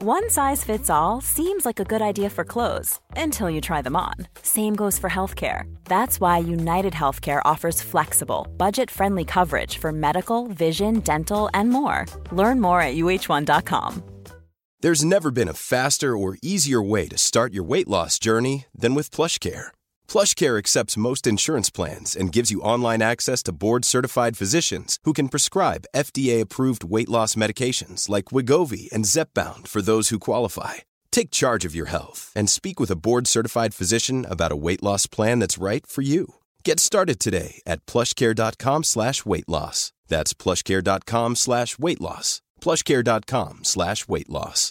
One size fits all seems like a good idea for clothes until you try them on. Same goes for healthcare. That's why United Healthcare offers flexible, budget-friendly coverage for medical, vision, dental, and more. Learn more at uh1.com. There's never been a faster or easier way to start your weight loss journey than with PlushCare. PlushCare accepts most insurance plans and gives you online access to board-certified physicians who can prescribe FDA-approved weight loss medications like Wegovy and Zepbound for those who qualify. Take charge of your health and speak with a board-certified physician about a weight loss plan that's right for you. Get started today at plushcare.com/weight loss. That's plushcare.com/weight loss. plushcare.com/weight loss.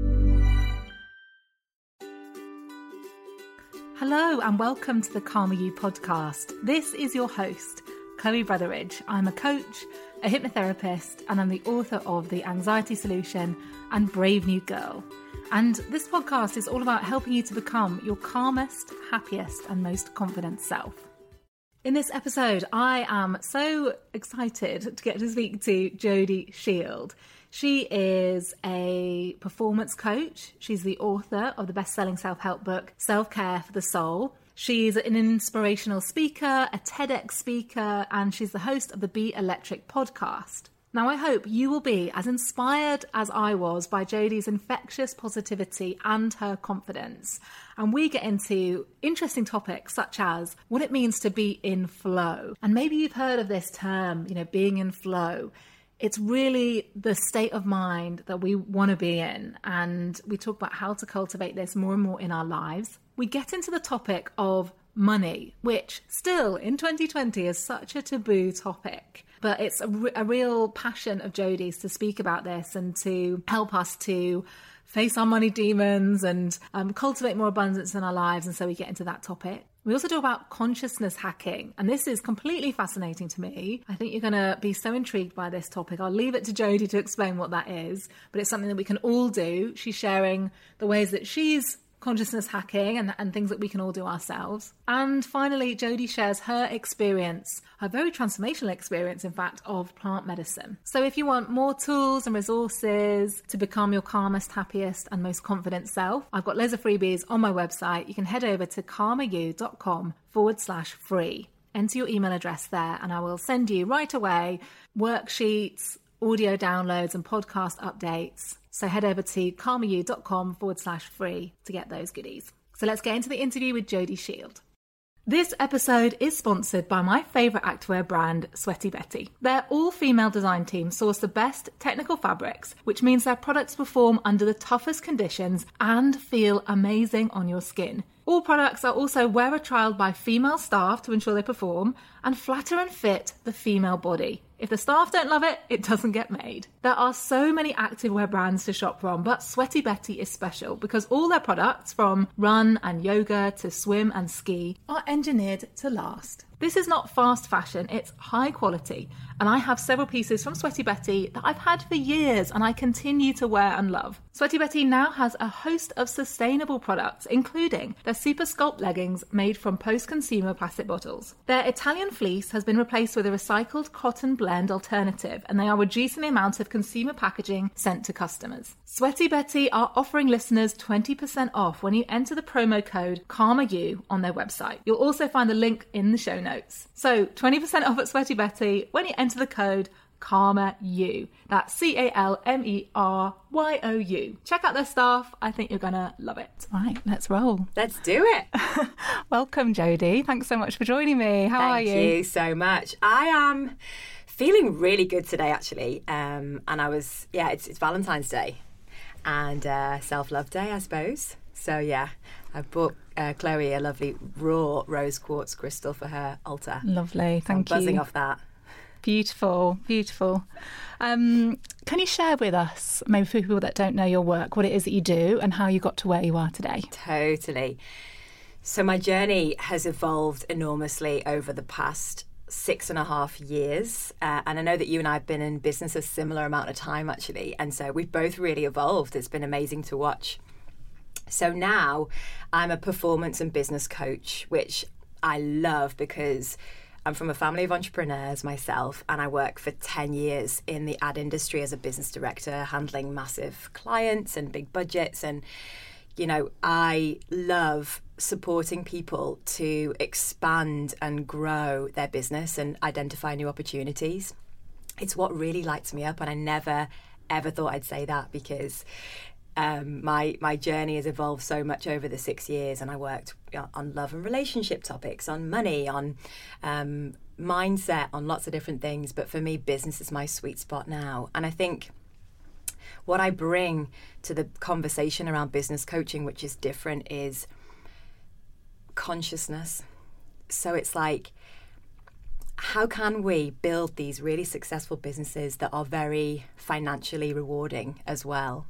Hello and welcome to the Calmer You podcast. This is your host, Chloe Brotheridge. I'm a coach, a hypnotherapist, and I'm the author of The Anxiety Solution and Brave New Girl. And this podcast is all about helping you to become your calmest, happiest, and most confident self. In this episode, I am so excited to get to speak to Jodie Shield. She is a performance coach. She's the author of the best-selling self-help book, Self-Care for the Soul. She's an inspirational speaker, a TEDx speaker, and she's the host of the Be Electric podcast. Now, I hope you will be as inspired as I was by Jodie's infectious positivity and her confidence. And we get into interesting topics such as what it means to be in flow. And maybe you've heard of this term, being in flow. It's really the state of mind that we want to be in. And we talk about how to cultivate this more and more in our lives. We get into the topic of money, which still in 2020 is such a taboo topic. But it's a real passion of Jodie's to speak about this and to help us to face our money demons and cultivate more abundance in our lives. And so we get into that topic. We also talk about consciousness hacking. And this is completely fascinating to me. I think you're going to be so intrigued by this topic. I'll leave it to Jodie to explain what that is. But it's something that we can all do. She's sharing the ways that she's consciousness hacking and things that we can all do ourselves. And finally, Jodie shares her experience, her very transformational experience, in fact, of plant medicine. So if you want more tools and resources to become your calmest, happiest, and most confident self, I've got loads of freebies on my website. You can head over to calmeryou.com/free. Enter your email address there, and I will send you right away worksheets, audio downloads, and podcast updates. So head over to calmeryou.com/free to get those goodies. So let's get into the interview with Jodie Shield. This episode is sponsored by my favourite activewear brand, Sweaty Betty. Their all-female design team source the best technical fabrics, which means their products perform under the toughest conditions and feel amazing on your skin. All products are also wearer-trialed by female staff to ensure they perform and flatter and fit the female body. If the staff don't love it, it doesn't get made. There are so many activewear brands to shop from, but Sweaty Betty is special because all their products, from run and yoga to swim and ski, are engineered to last. This is not fast fashion, it's high quality. And I have several pieces from Sweaty Betty that I've had for years and I continue to wear and love. Sweaty Betty now has a host of sustainable products, including their Super Sculpt leggings made from post-consumer plastic bottles. Their Italian fleece has been replaced with a recycled cotton blend alternative, and they are reducing the amount of consumer packaging sent to customers. Sweaty Betty are offering listeners 20% off when you enter the promo code CalmerYou on their website. You'll also find the link in the show notes. So 20% off at Sweaty Betty when you enter the code CalmerYou. That's CalmerYou. Check out their stuff. I think you're going to love it. Right, let's roll. Let's do it. Welcome, Jodie. Thanks so much for joining me. How are you? Thank you so much. I am feeling really good today, actually. And it's Valentine's Day and self-love day, I suppose. So, yeah, I bought Chloe a lovely raw rose quartz crystal for her altar. Lovely, thank you. I'm buzzing off that. Beautiful, beautiful. Can you share with us, maybe for people that don't know your work, what it is that you do and how you got to where you are today? Totally. So my journey has evolved enormously over the past 6.5 years. And I know that you and I have been in business a similar amount of time, actually. And so we've both really evolved. It's been amazing to watch. So now I'm a performance and business coach, which I love because I'm from a family of entrepreneurs myself, and I worked for 10 years in the ad industry as a business director, handling massive clients and big budgets. And, you know, I love supporting people to expand and grow their business and identify new opportunities. It's what really lights me up, and I never, ever thought I'd say that, because my journey has evolved so much over the 6 years, and I worked on love and relationship topics, on money, on mindset, on lots of different things. But for me, business is my sweet spot now. And I think what I bring to the conversation around business coaching, which is different, is consciousness. So it's like, how can we build these really successful businesses that are very financially rewarding as well,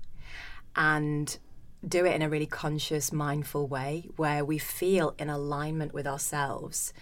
and do it in a really conscious, mindful way where we feel in alignment with ourselves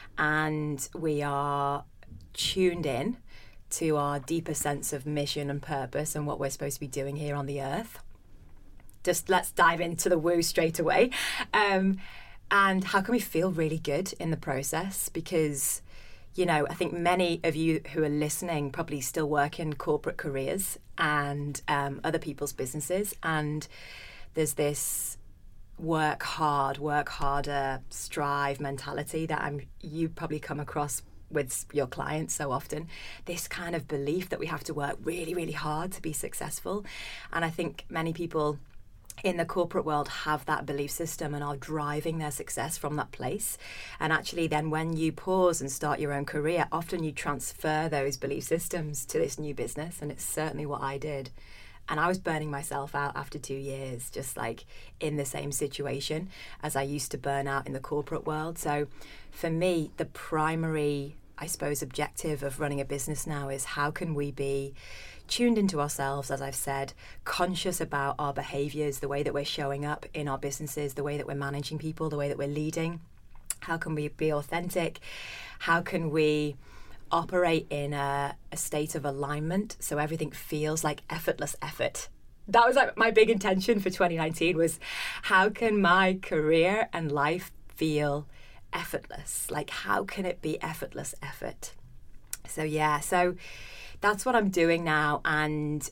and we are tuned in to our deeper sense of mission and purpose and what we're supposed to be doing here on the earth. Just let's dive into the woo straight away. And how can we feel really good in the process? Because, you know, I think many of you who are listening probably still work in corporate careers and other people's businesses. And there's this work hard, work harder, strive mentality that you probably come across with your clients so often. This kind of belief that we have to work really, really hard to be successful. And I think many people in the corporate world have that belief system and are driving their success from that place. And actually then when you pause and start your own career, often you transfer those belief systems to this new business. And it's certainly what I did. And I was burning myself out after 2 years, just like in the same situation as I used to burn out in the corporate world. So for me, the primary, I suppose, objective of running a business now is how can we be tuned into ourselves, as I've said, conscious about our behaviours, the way that we're showing up in our businesses, the way that we're managing people, the way that we're leading. How can we be authentic? How can we operate in a state of alignment so everything feels like effortless effort? That was like my big intention for 2019 was, how can my career and life feel effortless? Like, how can it be effortless effort? So yeah, so that's what I'm doing now. And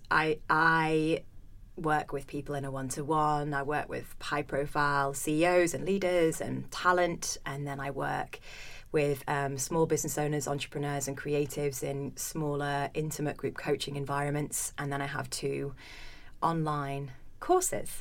I work with people in a one-to-one. I work with high-profile CEOs and leaders and talent. And then I work with small business owners, entrepreneurs and creatives in smaller, intimate group coaching environments. And then I have 2 online courses.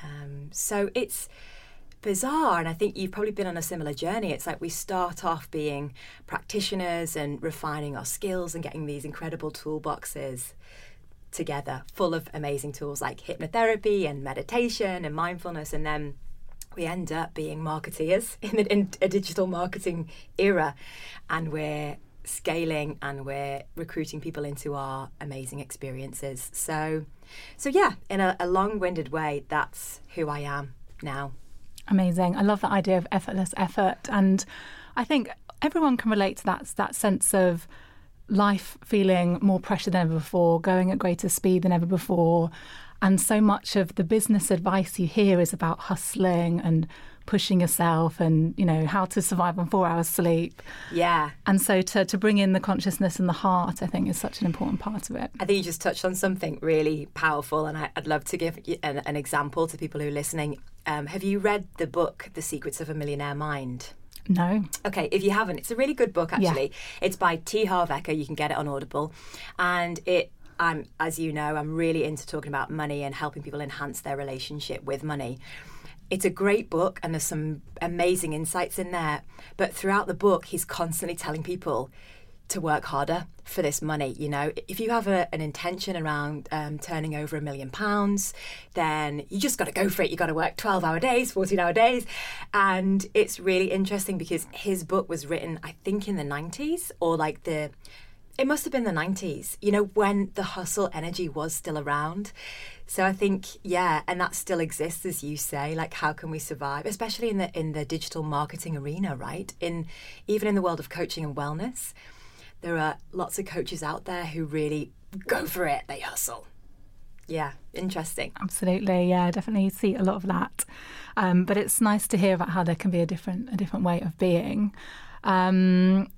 So it's bizarre, and I think you've probably been on a similar journey. It's like we start off being practitioners and refining our skills and getting these incredible toolboxes together full of amazing tools like hypnotherapy and meditation and mindfulness, and then we end up being marketeers in a digital marketing era, and we're scaling and we're recruiting people into our amazing experiences. So yeah, in a long-winded way, that's who I am now. Amazing. I love that idea of effortless effort. And I think everyone can relate to that sense of life feeling more pressure than ever before, going at greater speed than ever before. And so much of the business advice you hear is about hustling and pushing yourself and, you know, how to survive on 4 hours sleep. Yeah. And so to bring in the consciousness and the heart, I think, is such an important part of it. I think you just touched on something really powerful, and I'd love to give an example to people who are listening. Have you read the book, The Secrets of a Millionaire Mind? No. Okay, if you haven't, it's a really good book, actually. Yeah. It's by T. Harv Eker. You can get it on Audible. And as you know, I'm really into talking about money and helping people enhance their relationship with money. It's a great book and there's some amazing insights in there. But throughout the book, he's constantly telling people to work harder for this money. You know, if you have an intention around turning over £1 million, then you just got to go for it. You got to work 12-hour days, 14-hour days. And it's really interesting because his book was written, I think, in the 90s, or like it must have been the 90s, you know, when the hustle energy was still around. So I think, yeah, and that still exists, as you say, like how can we survive, especially in the digital marketing arena, right? Even in the world of coaching and wellness, there are lots of coaches out there who really go for it. They hustle. Yeah, interesting. Absolutely, yeah, definitely see a lot of that. But it's nice to hear about how there can be a different way of being.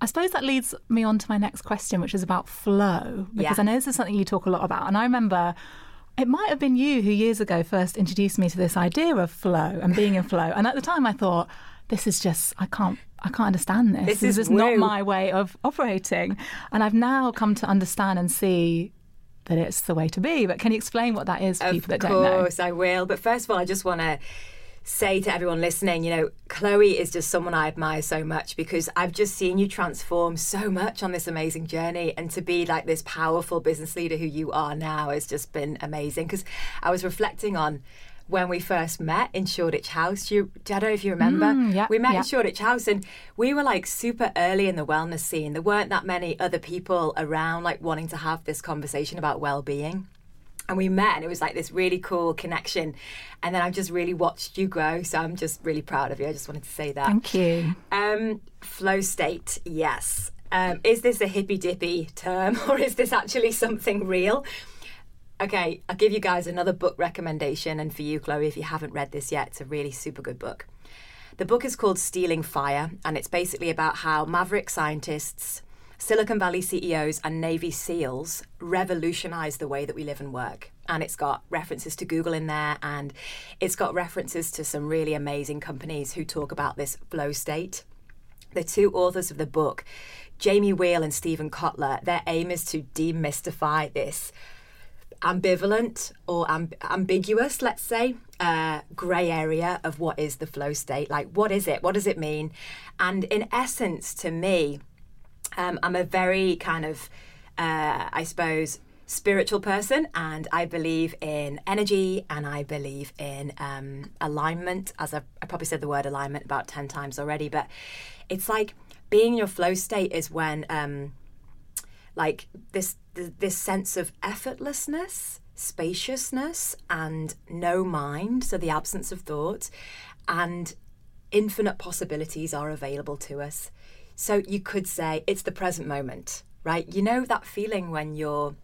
I suppose that leads me on to my next question, which is about flow, because I know this is something you talk a lot about. And I remember it might have been you who years ago first introduced me to this idea of flow and being in flow. And at the time I thought, this is just, I can't understand this. This is not my way of operating. And I've now come to understand and see that it's the way to be. But can you explain what that is for people that don't know? Of course, I will. But first of all, I just want to say to everyone listening, Chloe is just someone I admire so much, because I've just seen you transform so much on this amazing journey, and to be like this powerful business leader who you are now has just been amazing. Because I was reflecting on when we first met in Shoreditch House. I don't know if you remember. We met in Shoreditch House, and we were like super early in the wellness scene. There weren't that many other people around like wanting to have this conversation about well-being. And we met, and it was like this really cool connection. And then I've just really watched you grow. So I'm just really proud of you. I just wanted to say that. Thank you. Flow state, yes. Is this a hippy-dippy term, or is this actually something real? Okay, I'll give you guys another book recommendation. And for you, Chloe, if you haven't read this yet, it's a really super good book. The book is called Stealing Fire, and it's basically about how maverick scientists, Silicon Valley CEOs and Navy SEALs revolutionized the way that we live and work. And it's got references to Google in there, and it's got references to some really amazing companies who talk about this flow state. The two authors of the book, Jamie Wheal and Stephen Kotler, their aim is to demystify this ambivalent or ambiguous, let's say, grey area of what is the flow state. Like, what is it? What does it mean? And in essence, to me, I'm a very kind of, I suppose, spiritual person, and I believe in energy, and I believe in alignment, as I probably said the word alignment about 10 times already, but it's like being in your flow state is when like this sense of effortlessness, spaciousness, and no mind, so the absence of thought, and infinite possibilities are available to us. So you could say it's the present moment, right? You know that feeling when you're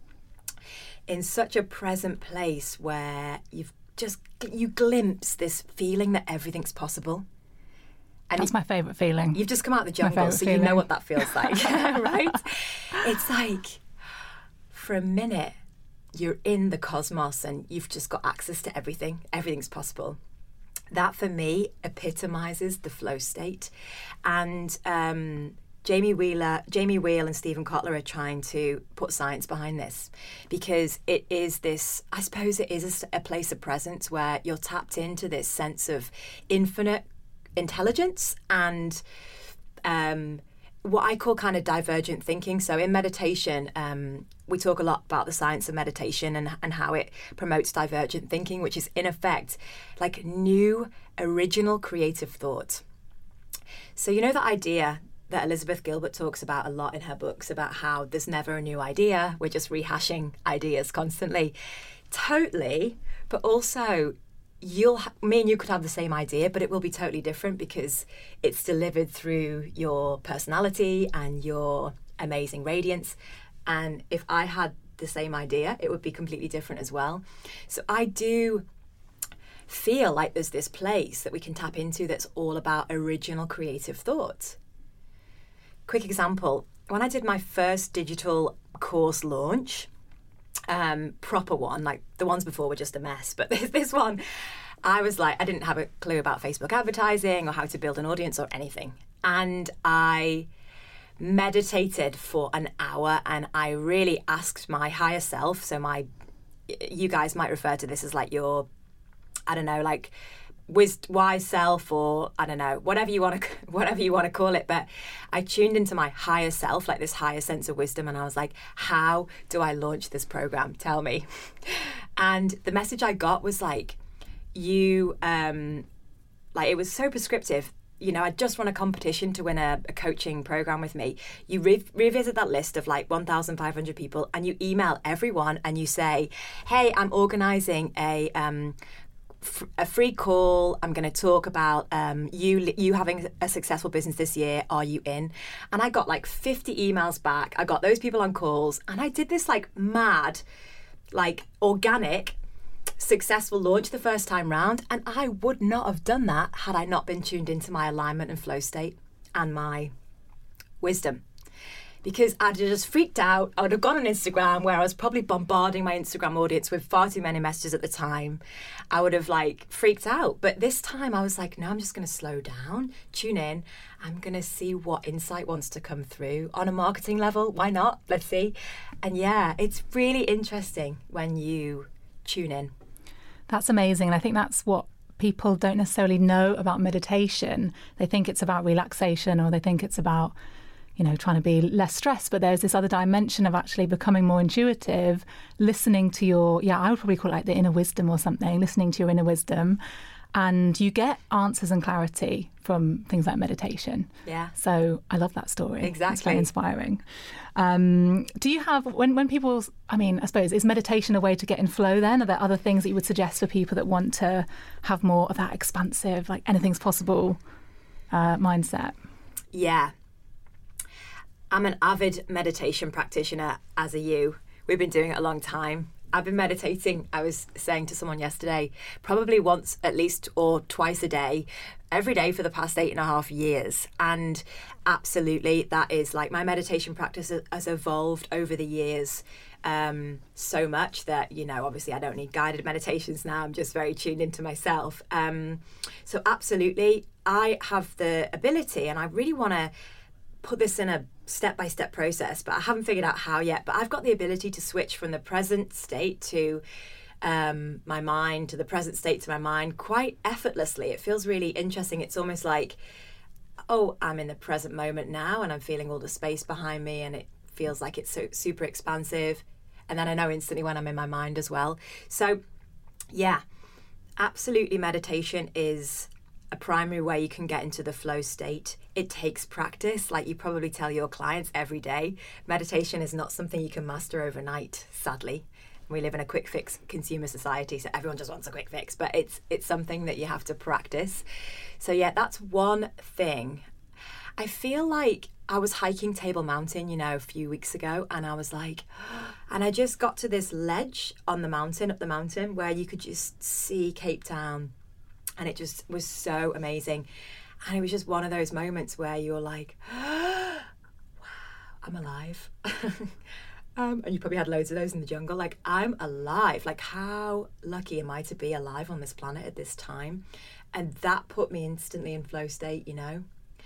in such a present place where you glimpse this feeling that everything's possible. And that's my favourite feeling. You've just come out of the jungle, so you know what that feels like, right? It's like, for a minute, you're in the cosmos and you've just got access to everything. Everything's possible. That, for me, epitomizes the flow state. And Jamie Wheal and Stephen Kotler are trying to put science behind this, because it is this, I suppose it is a place of presence where you're tapped into this sense of infinite intelligence and what I call kind of divergent thinking. So in meditation, we talk a lot about the science of meditation and how it promotes divergent thinking, which is in effect like new, original, creative thought. So you know that idea that Elizabeth Gilbert talks about a lot in her books about how there's never a new idea, we're just rehashing ideas constantly. Totally, but also me and you could have the same idea, but it will be totally different because it's delivered through your personality and your amazing radiance. And if I had the same idea, it would be completely different as well. So I do feel like there's this place that we can tap into that's all about original creative thought. Quick example, when I did my first digital course launch, proper one, like the ones before were just a mess, but this one, I was like, I didn't have a clue about Facebook advertising or how to build an audience or anything. And I meditated for an hour and I really asked my higher self, so you guys might refer to this as like your, I don't know, like wise self, or I don't know, whatever you want to call it. But I tuned into my higher self, like this higher sense of wisdom, and I was like, how do I launch this program? Tell me. And the message I got was like, it was so prescriptive. You know, I just won a competition to win a coaching program with me. You revisit that list of like 1,500 people, and you email everyone and you say, hey, I'm organizing a free call. I'm going to talk about you having a successful business this year. Are you in? And I got like 50 emails back. I got those people on calls, and I did this like mad, like organic, successful launch the first time round. And I would not have done that had I not been tuned into my alignment and flow state and my wisdom. because I'd have just freaked out. I would have gone on Instagram where I was probably bombarding my Instagram audience with far too many messages at the time. I would have like freaked out. But this time I was like, no, I'm just going to slow down, tune in. I'm going to see what insight wants to come through on a marketing level. Why not? Let's see. And yeah, it's really interesting when you tune in. That's amazing. And I think that's what people don't necessarily know about meditation. They think it's about relaxation, or they think it's about, you know, trying to be less stressed. But there's this other dimension of actually becoming more intuitive, listening to your, I would probably call it like the inner wisdom or something, listening to your inner wisdom. And you get answers and clarity from things like meditation. Yeah. So I love that story. Exactly. It's very inspiring. Do you have, when people, I mean, I suppose, is meditation a way to get in flow then? Are there other things that you would suggest for people that want to have more of that expansive, like anything's possible mindset? Yeah. I'm an avid meditation practitioner, as are you. We've been doing it a long time. I've been meditating, I was saying to someone yesterday, probably once at least or twice a day, every day for the past 8.5 years. And absolutely, that is like my meditation practice has evolved over the years so much that, you know, obviously I don't need guided meditations now. I'm just very tuned into myself. So absolutely, I have the ability, and I really want to put this in a step-by-step process, but I haven't figured out how yet. But I've got the ability to switch from the present state to my mind, to the present state to my mind quite effortlessly. It feels really interesting. It's almost like, oh, I'm in the present moment now, and I'm feeling all the space behind me, and it feels like it's so super expansive. And then I know instantly when I'm in my mind as well. So yeah, absolutely, meditation is a primary way you can get into the flow state. It takes practice, like you probably tell your clients every day. Meditation is not something you can master overnight, sadly. We live in a quick fix consumer society, so everyone just wants a quick fix, but it's something that you have to practice. So yeah, that's one thing. I feel like I was hiking Table Mountain, you know, a few weeks ago, and I was like, and I just got to this ledge on the mountain, up the mountain, where you could just see Cape Town. And it just was so amazing. And it was just one of those moments where you're like, wow, I'm alive. And you probably had loads of those in the jungle. Like, I'm alive. Like, how lucky am I to be alive on this planet at this time? And that put me instantly in flow state, you know.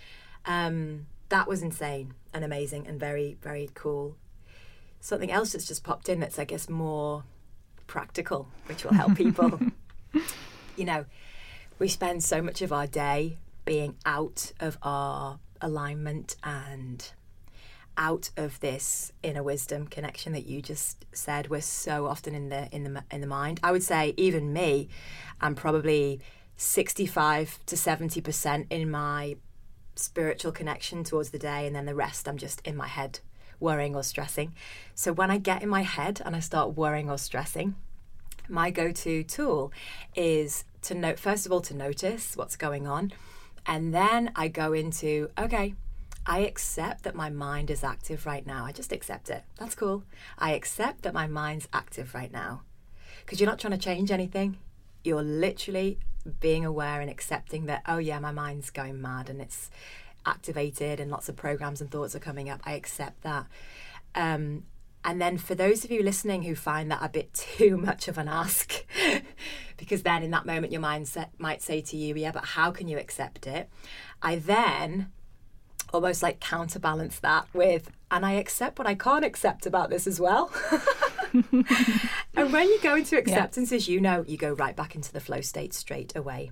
That was insane and amazing and very, very cool. Something else that's just popped in that's, I guess, more practical, which will help people. You know, we spend so much of our day being out of our alignment and out of this inner wisdom connection that you just said. We're so often in the mind. I would say even me, I'm probably 65 to 70% in my spiritual connection towards the day, and then the rest I'm just in my head worrying or stressing. So when I get in my head and I start worrying or stressing, my go-to tool is to first of all to notice what's going on, and then I go into, okay, I accept that my mind is active right now. I just accept it. That's cool. I accept that my mind's active right now, because you're not trying to change anything. You're literally being aware and accepting that, oh yeah, my mind's going mad and it's activated and lots of programs and thoughts are coming up. I accept that. And then for those of you listening who find that a bit too much of an ask, because then in that moment your mindset might say to you, yeah, but how can you accept it? I then almost like counterbalance that with, and I accept what I can't accept about this as well. And when you go into acceptance, as you know, you go right back into the flow state straight away.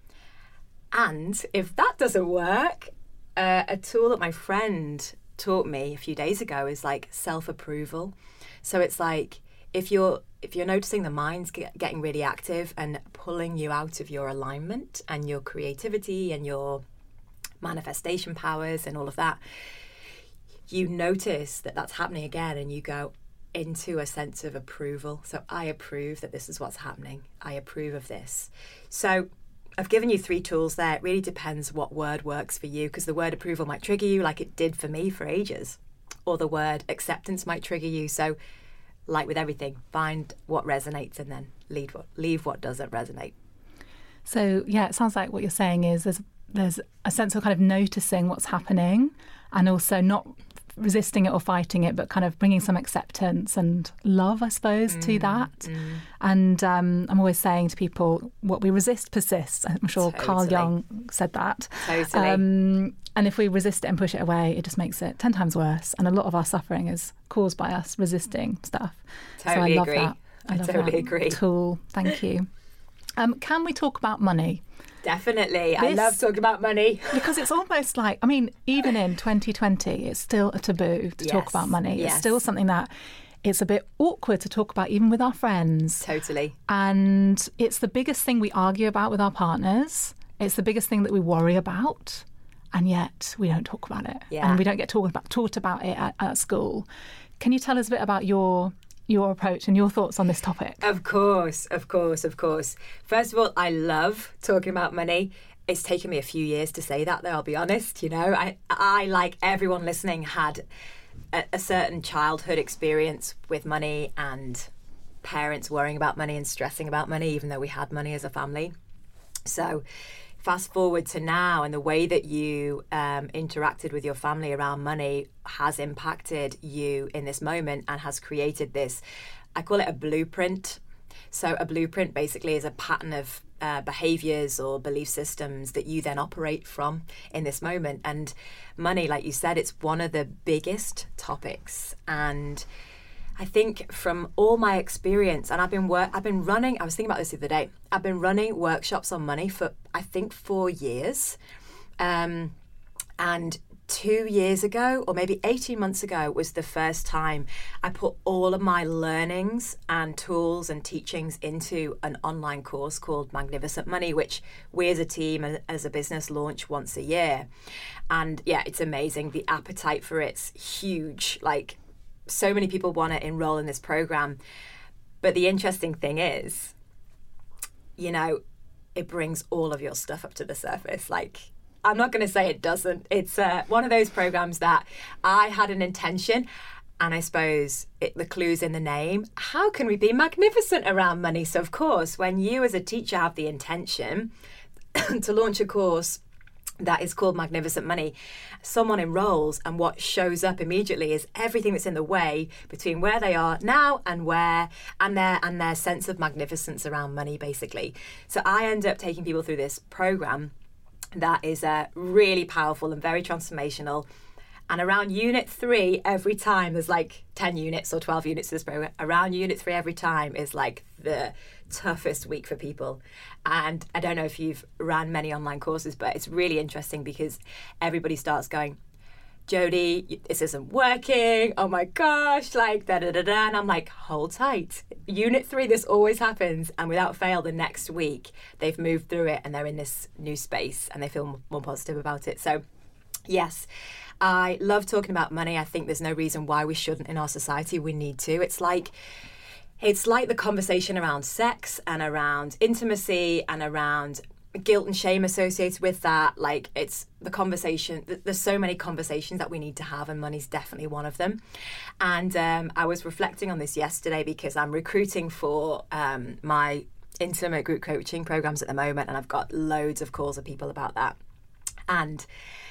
And if that doesn't work, a tool that my friend taught me a few days ago is like self-approval. So it's like if you're noticing the mind's getting really active and pulling you out of your alignment and your creativity and your manifestation powers and all of that, you notice that that's happening again, and you go into a sense of approval. So I approve that this is what's happening. I approve of this. So I've given you 3 tools there. It really depends what word works for you, because the word approval might trigger you like it did for me for ages, or the word acceptance might trigger you. So like with everything, find what resonates and then leave what doesn't resonate. So yeah, it sounds like what you're saying is there's a sense of kind of noticing what's happening, and also not resisting it or fighting it, but kind of bringing some acceptance and love, I suppose, to that. And I'm always saying to people, what we resist persists. I'm sure Carl Jung said that. Totally. And if we resist it and push it away, it just makes it 10 times worse. And a lot of our suffering is caused by us resisting stuff. Totally so I love agree. that. I love totally that agree. tool. Thank you. Can we talk about money? Definitely. I love talking about money. Because it's almost like, I mean, even in 2020, it's still a taboo to talk about money. It's still something that it's a bit awkward to talk about, even with our friends. Totally. And it's the biggest thing we argue about with our partners. It's the biggest thing that we worry about. And yet we don't talk about it. Yeah. And we don't get taught about it at school. Can you tell us a bit about your approach and your thoughts on this topic? Of course. First of all, I love talking about money. It's taken me a few years to say that, though, I'll be honest. You know, I like everyone listening, had a certain childhood experience with money and parents worrying about money and stressing about money, even though we had money as a family. So fast forward to now, and the way that you interacted with your family around money has impacted you in this moment and has created this, I call it a blueprint. So a blueprint basically is a pattern of behaviours or belief systems that you then operate from in this moment. And money, like you said, it's one of the biggest topics. And I think from all my experience, and I've been running, I was thinking about this the other day, I've been running workshops on money for, I think, 4 years. And 2 years ago, or maybe 18 months ago, was the first time I put all of my learnings and tools and teachings into an online course called Magnificent Money, which we as a team, as a business, launch once a year. And yeah, it's amazing. The appetite for it's huge. Like, so many people want to enroll in this program. But the interesting thing is, you know, it brings all of your stuff up to the surface. Like, I'm not going to say it doesn't. It's one of those programs that I had an intention, and I suppose the clue's in the name. How can we be magnificent around money? So, of course, when you as a teacher have the intention to launch a course that is called Magnificent Money, someone enrolls, and what shows up immediately is everything that's in the way between where they are now and their sense of magnificence around money, basically. So I end up taking people through this program that is really powerful and very transformational. And around Unit 3, every time, there's like 10 units or 12 units to this program, around Unit 3 every time is like the toughest week for people. And I don't know if you've ran many online courses, but it's really interesting because everybody starts going, Jodie, this isn't working. Oh my gosh, like da-da-da-da. And I'm like, hold tight. Unit 3, this always happens. And without fail, the next week, they've moved through it and they're in this new space and they feel more positive about it. So yes, I love talking about money. I think there's no reason why we shouldn't in our society. We need to. It's like the conversation around sex and around intimacy and around guilt and shame associated with that. Like, it's the conversation. There's so many conversations that we need to have, and money's definitely one of them. And I was reflecting on this yesterday because I'm recruiting for my intimate group coaching programs at the moment, and I've got loads of calls of people about that. And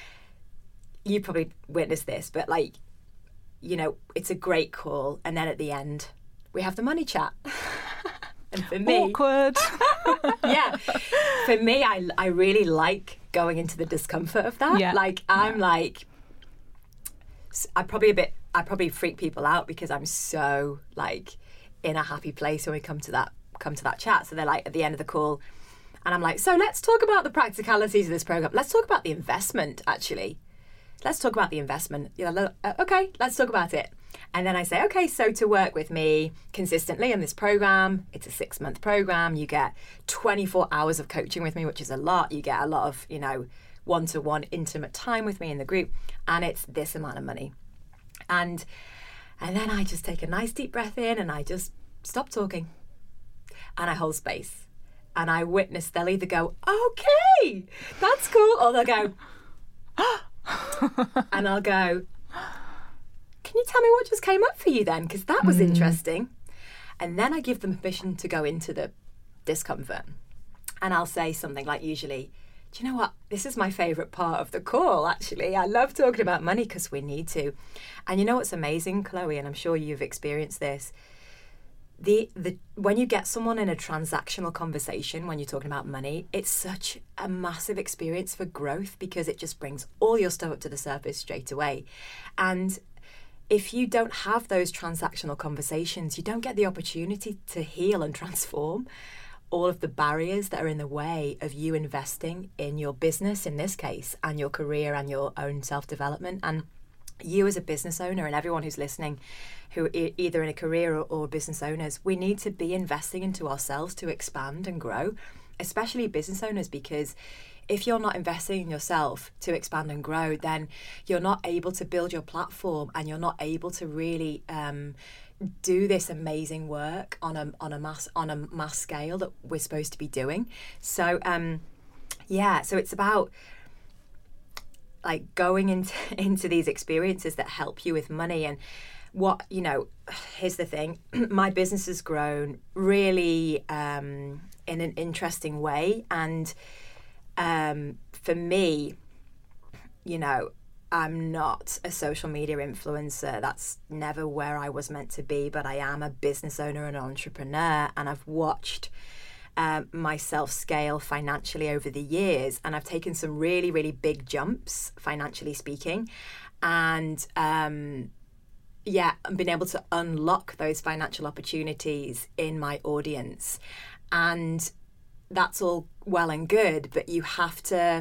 you probably witnessed this, but like, you know, it's a great call, and then at the end we have the money chat. And for me, awkward. Yeah, for me, I really like going into the discomfort of that. Yeah. Like, I'm like, I probably freak people out because I'm so like in a happy place when we come to that chat. So they're like at the end of the call, and I'm like, so let's talk about the practicalities of this program. Let's talk about the investment, actually. Let's talk about the investment. You know, okay, let's talk about it. And then I say, okay, so to work with me consistently in this program, it's a 6-month program. You get 24 hours of coaching with me, which is a lot. You get a lot of, you know, one-to-one intimate time with me in the group. And it's this amount of money. And then I just take a nice deep breath in and I just stop talking. And I hold space. And I witness, they'll either go, okay, that's cool. Or they'll go, and I'll go, can you tell me what just came up for you then? Because that was interesting. And then I give them permission to go into the discomfort. And I'll say something like, usually, do you know what? This is my favourite part of the call, actually. I love talking about money because we need to. And you know what's amazing, Chloe, and I'm sure you've experienced this, when you get someone in a transactional conversation, when you're talking about money, it's such a massive experience for growth because it just brings all your stuff up to the surface straight away. And if you don't have those transactional conversations, you don't get the opportunity to heal and transform all of the barriers that are in the way of you investing in your business, in this case, and your career and your own self-development. And you as a business owner, and everyone who's listening who are either in a career or business owners, we need to be investing into ourselves to expand and grow, especially business owners, because if you're not investing in yourself to expand and grow, then you're not able to build your platform and you're not able to really do this amazing work on a mass scale that we're supposed to be doing. So so it's about like going into these experiences that help you with money. And what, here's the thing, my business has grown really in an interesting way. And for me, I'm not a social media influencer. That's never where I was meant to be, but I am a business owner and entrepreneur, and I've watched myself scale financially over the years, and I've taken some really, really big jumps, financially speaking, and I've been able to unlock those financial opportunities in my audience. And that's all well and good, but you have to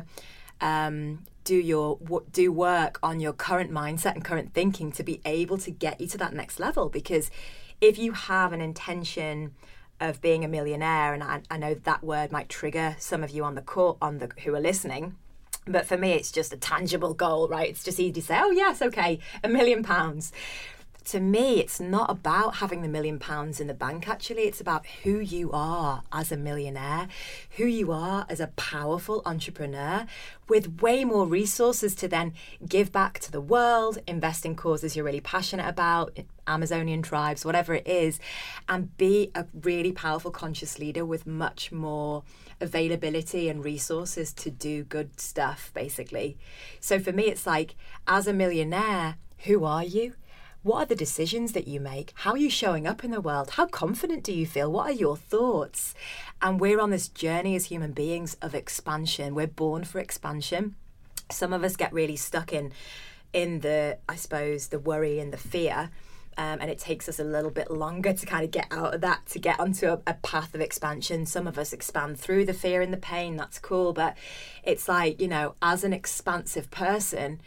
do work on your current mindset and current thinking to be able to get you to that next level. Because if you have an intention of being a millionaire, and I know that word might trigger some of you on the call, who are listening, but for me it's just a tangible goal, right? It's just easy to say, oh yes, okay, £1 million. To me, it's not about having the £1 million in the bank, actually. It's about who you are as a millionaire, who you are as a powerful entrepreneur with way more resources to then give back to the world, invest in causes you're really passionate about, Amazonian tribes, whatever it is, and be a really powerful conscious leader with much more availability and resources to do good stuff, basically. So for me, it's like, as a millionaire, who are you? What are the decisions that you make? How are you showing up in the world? How confident do you feel? What are your thoughts? And we're on this journey as human beings of expansion. We're born for expansion. Some of us get really stuck in the, I suppose, the worry and the fear. And it takes us a little bit longer to kind of get out of that, to get onto a path of expansion. Some of us expand through the fear and the pain. That's cool. But it's like, as an expansive person,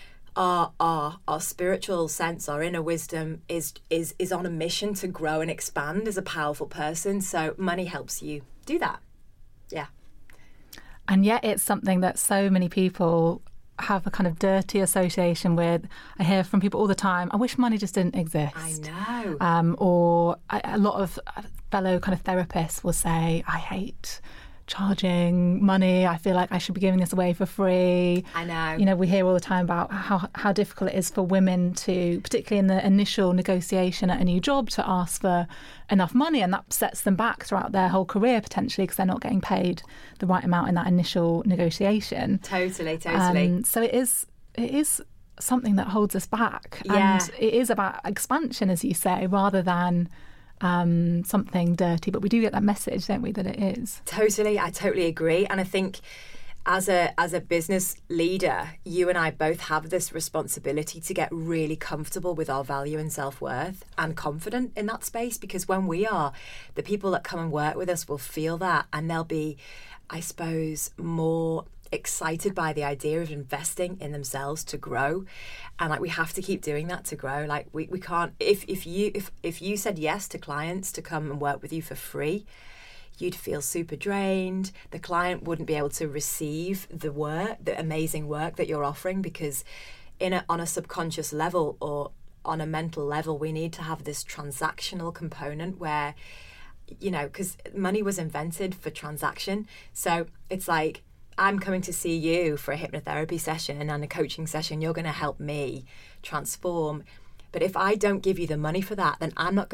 our spiritual sense, our inner wisdom is on a mission to grow and expand as a powerful person. So money helps you do that. Yeah. And yet it's something that so many people have a kind of dirty association with. I hear from people all the time, I wish money just didn't exist. I know. Or a lot of fellow kind of therapists will say, I hate charging money. I feel like I should be giving this away for free. I know. We hear all the time about how difficult it is for women to, particularly in the initial negotiation at a new job, to ask for enough money, and that sets them back throughout their whole career potentially because they're not getting paid the right amount in that initial negotiation. Totally. So it is something that holds us back. Yeah. And it is about expansion, as you say, rather than something dirty, but we do get that message, don't we, that it is. Totally, I totally agree. And I think as a business leader, you and I both have this responsibility to get really comfortable with our value and self-worth and confident in that space, because when we are, the people that come and work with us will feel that, and they'll be, I suppose, more excited by the idea of investing in themselves to grow. And like, we have to keep doing that to grow. Like we can't, if you said yes to clients to come and work with you for free, you'd feel super drained. The client wouldn't be able to receive the amazing work that you're offering, because on a subconscious level or on a mental level, we need to have this transactional component where, because money was invented for transaction. So it's like, I'm coming to see you for a hypnotherapy session and a coaching session. You're going to help me transform. But if I don't give you the money for that, then I'm not going to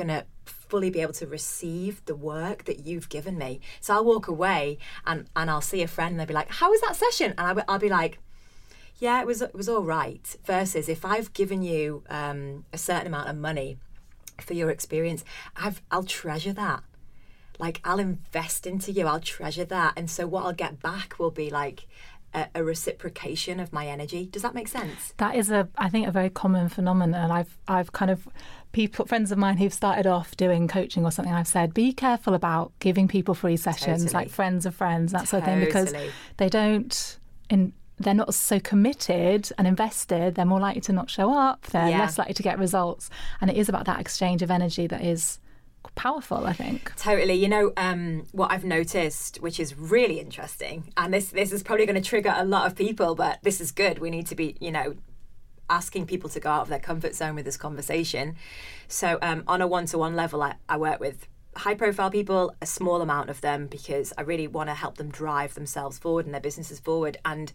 fully be able to receive the work that you've given me. So I'll walk away and I'll see a friend and they'll be like, how was that session? And I'll be like, yeah, it was all right. Versus if I've given you a certain amount of money for your experience, I'll treasure that. Like, I'll invest into you, I'll treasure that. And so what I'll get back will be like a reciprocation of my energy. Does that make sense? That is I think a very common phenomenon. I've kind of friends of mine who've started off doing coaching or something, I've said, be careful about giving people free sessions, Totally. like friends of friends, that sort of thing, because Totally. they're not so committed and invested. They're more likely to not show up. They're less likely to get results. And it is about that exchange of energy that is powerful, I think. Totally. You know, what I've noticed, which is really interesting, and this is probably going to trigger a lot of people, but this is good. We need to be, asking people to go out of their comfort zone with this conversation. So on a one-to-one level, I work with high-profile people, a small amount of them, because I really want to help them drive themselves forward and their businesses forward. And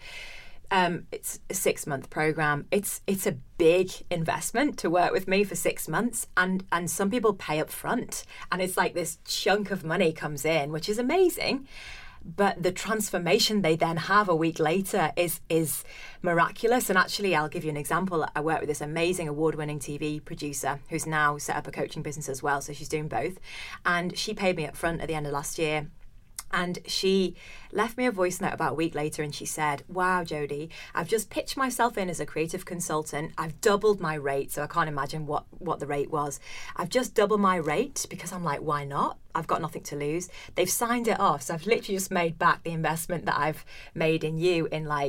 it's a 6-month program. It's a big investment to work with me for 6 months, and some people pay up front, and it's like this chunk of money comes in, which is amazing. But the transformation they then have a week later is miraculous. And actually, I'll give you an example. I work with this amazing award-winning TV producer who's now set up a coaching business as well. So she's doing both. And she paid me up front at the end of last year. And she left me a voice note about a week later, and she said, wow, Jodie, I've just pitched myself in as a creative consultant. I've doubled my rate, so I can't imagine what the rate was. I've just doubled my rate because I'm like, why not? I've got nothing to lose. They've signed it off, so I've literally just made back the investment that I've made in you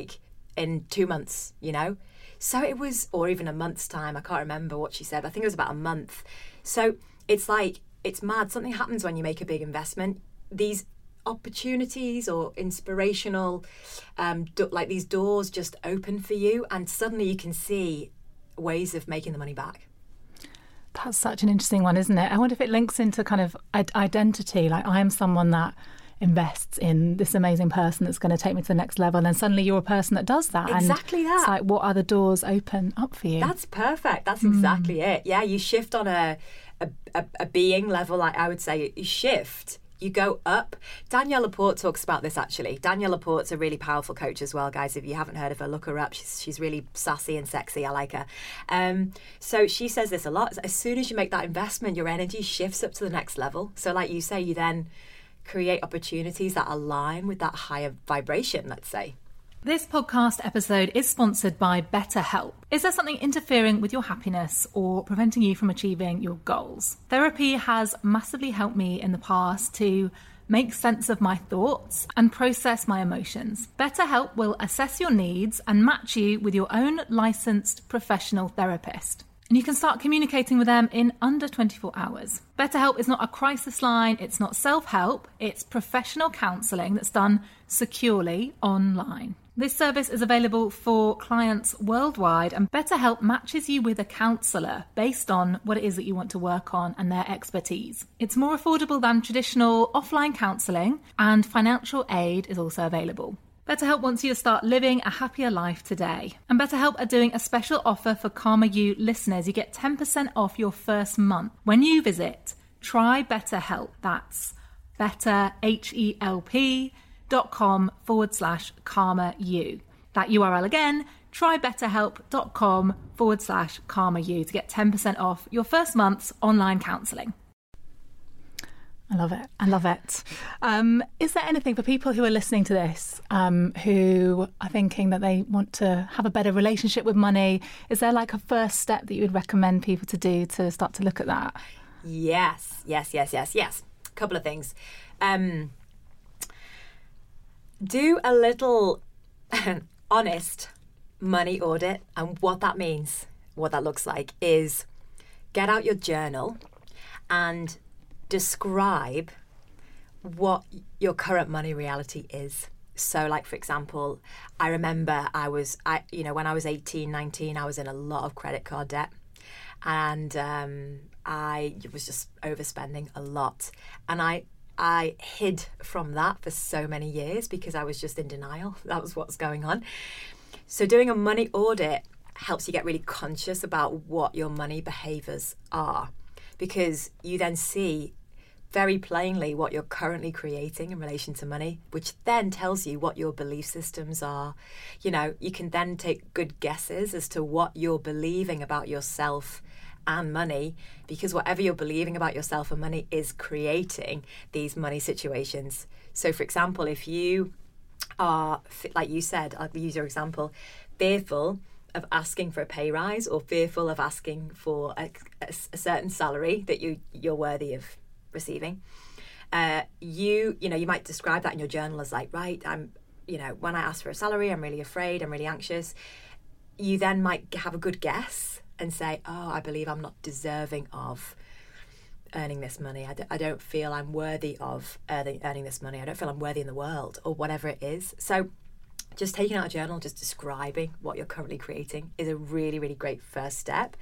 in 2 months, So it was, or even a month's time. I can't remember what she said. I think it was about a month. So it's like, it's mad. Something happens when you make a big investment. These opportunities or inspirational like these doors just open for you, and suddenly you can see ways of making the money back. That's such an interesting one, isn't it? I wonder if it links into kind of identity, like I am someone that invests in this amazing person that's going to take me to the next level, and then suddenly you're a person that does that. Exactly. And that. It's like, what other doors open up for you? That's perfect. That's exactly it. Yeah, you shift on a being level, like I would say, you shift. You go up. Danielle Laporte talks about this, actually. Danielle Laporte's a really powerful coach as well, guys. If you haven't heard of her, look her up. She's really sassy and sexy. I like her. So she says this a lot. As soon as you make that investment, your energy shifts up to the next level. So like you say, you then create opportunities that align with that higher vibration, let's say. This podcast episode is sponsored by BetterHelp. Is there something interfering with your happiness or preventing you from achieving your goals? Therapy has massively helped me in the past to make sense of my thoughts and process my emotions. BetterHelp will assess your needs and match you with your own licensed professional therapist. And you can start communicating with them in under 24 hours. BetterHelp is not a crisis line, it's not self-help, it's professional counselling that's done securely online. This service is available for clients worldwide, and BetterHelp matches you with a counsellor based on what it is that you want to work on and their expertise. It's more affordable than traditional offline counselling, and financial aid is also available. BetterHelp wants you to start living a happier life today. And BetterHelp are doing a special offer for Karma You listeners. You get 10% off your first month when you visit Try BetterHelp. That's betterhelp.com/Karma You. That URL again, trybetterhelp.com/Karma You to get 10% off your first month's online counselling. I love it. I love it. Is there anything for people who are listening to this who are thinking that they want to have a better relationship with money? Is there like a first step that you would recommend people to do to start to look at that? Yes. A couple of things. Do a little honest money audit, and what that means, what that looks like, is get out your journal and describe what your current money reality is. So like, for example, I remember when I was 18, 19, I was in a lot of credit card debt, and I was just overspending a lot, and I hid from that for so many years because I was just in denial. That was what's going on. So doing a money audit helps you get really conscious about what your money behaviours are. because you then see very plainly what you're currently creating in relation to money, which then tells you what your belief systems are. You know, you can then take good guesses as to what you're believing about yourself and money, because whatever you're believing about yourself and money is creating these money situations. So, for example, if you are, like you said, I'll use your example, fearful of asking for a pay rise or fearful of asking for a certain salary that you're worthy of receiving, you might describe that in your journal as like, right, when I ask for a salary, I'm really afraid, I'm really anxious. You then might have a good guess and say, oh, I believe I'm not deserving of earning this money. I don't feel I'm worthy of earning this money. I don't feel I'm worthy in the world, or whatever it is. So just taking out a journal, just describing what you're currently creating is a really, really great first step.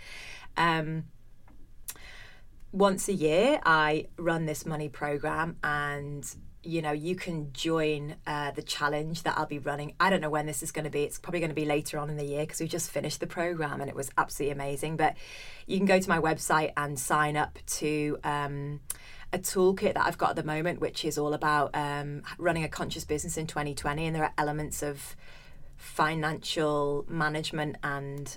Once a year, I run this money program, and you can join the challenge that I'll be running. I don't know when this is going to be. It's probably going to be later on in the year because we just finished the program and it was absolutely amazing. But you can go to my website and sign up to a toolkit that I've got at the moment, which is all about running a conscious business in 2020. And there are elements of financial management and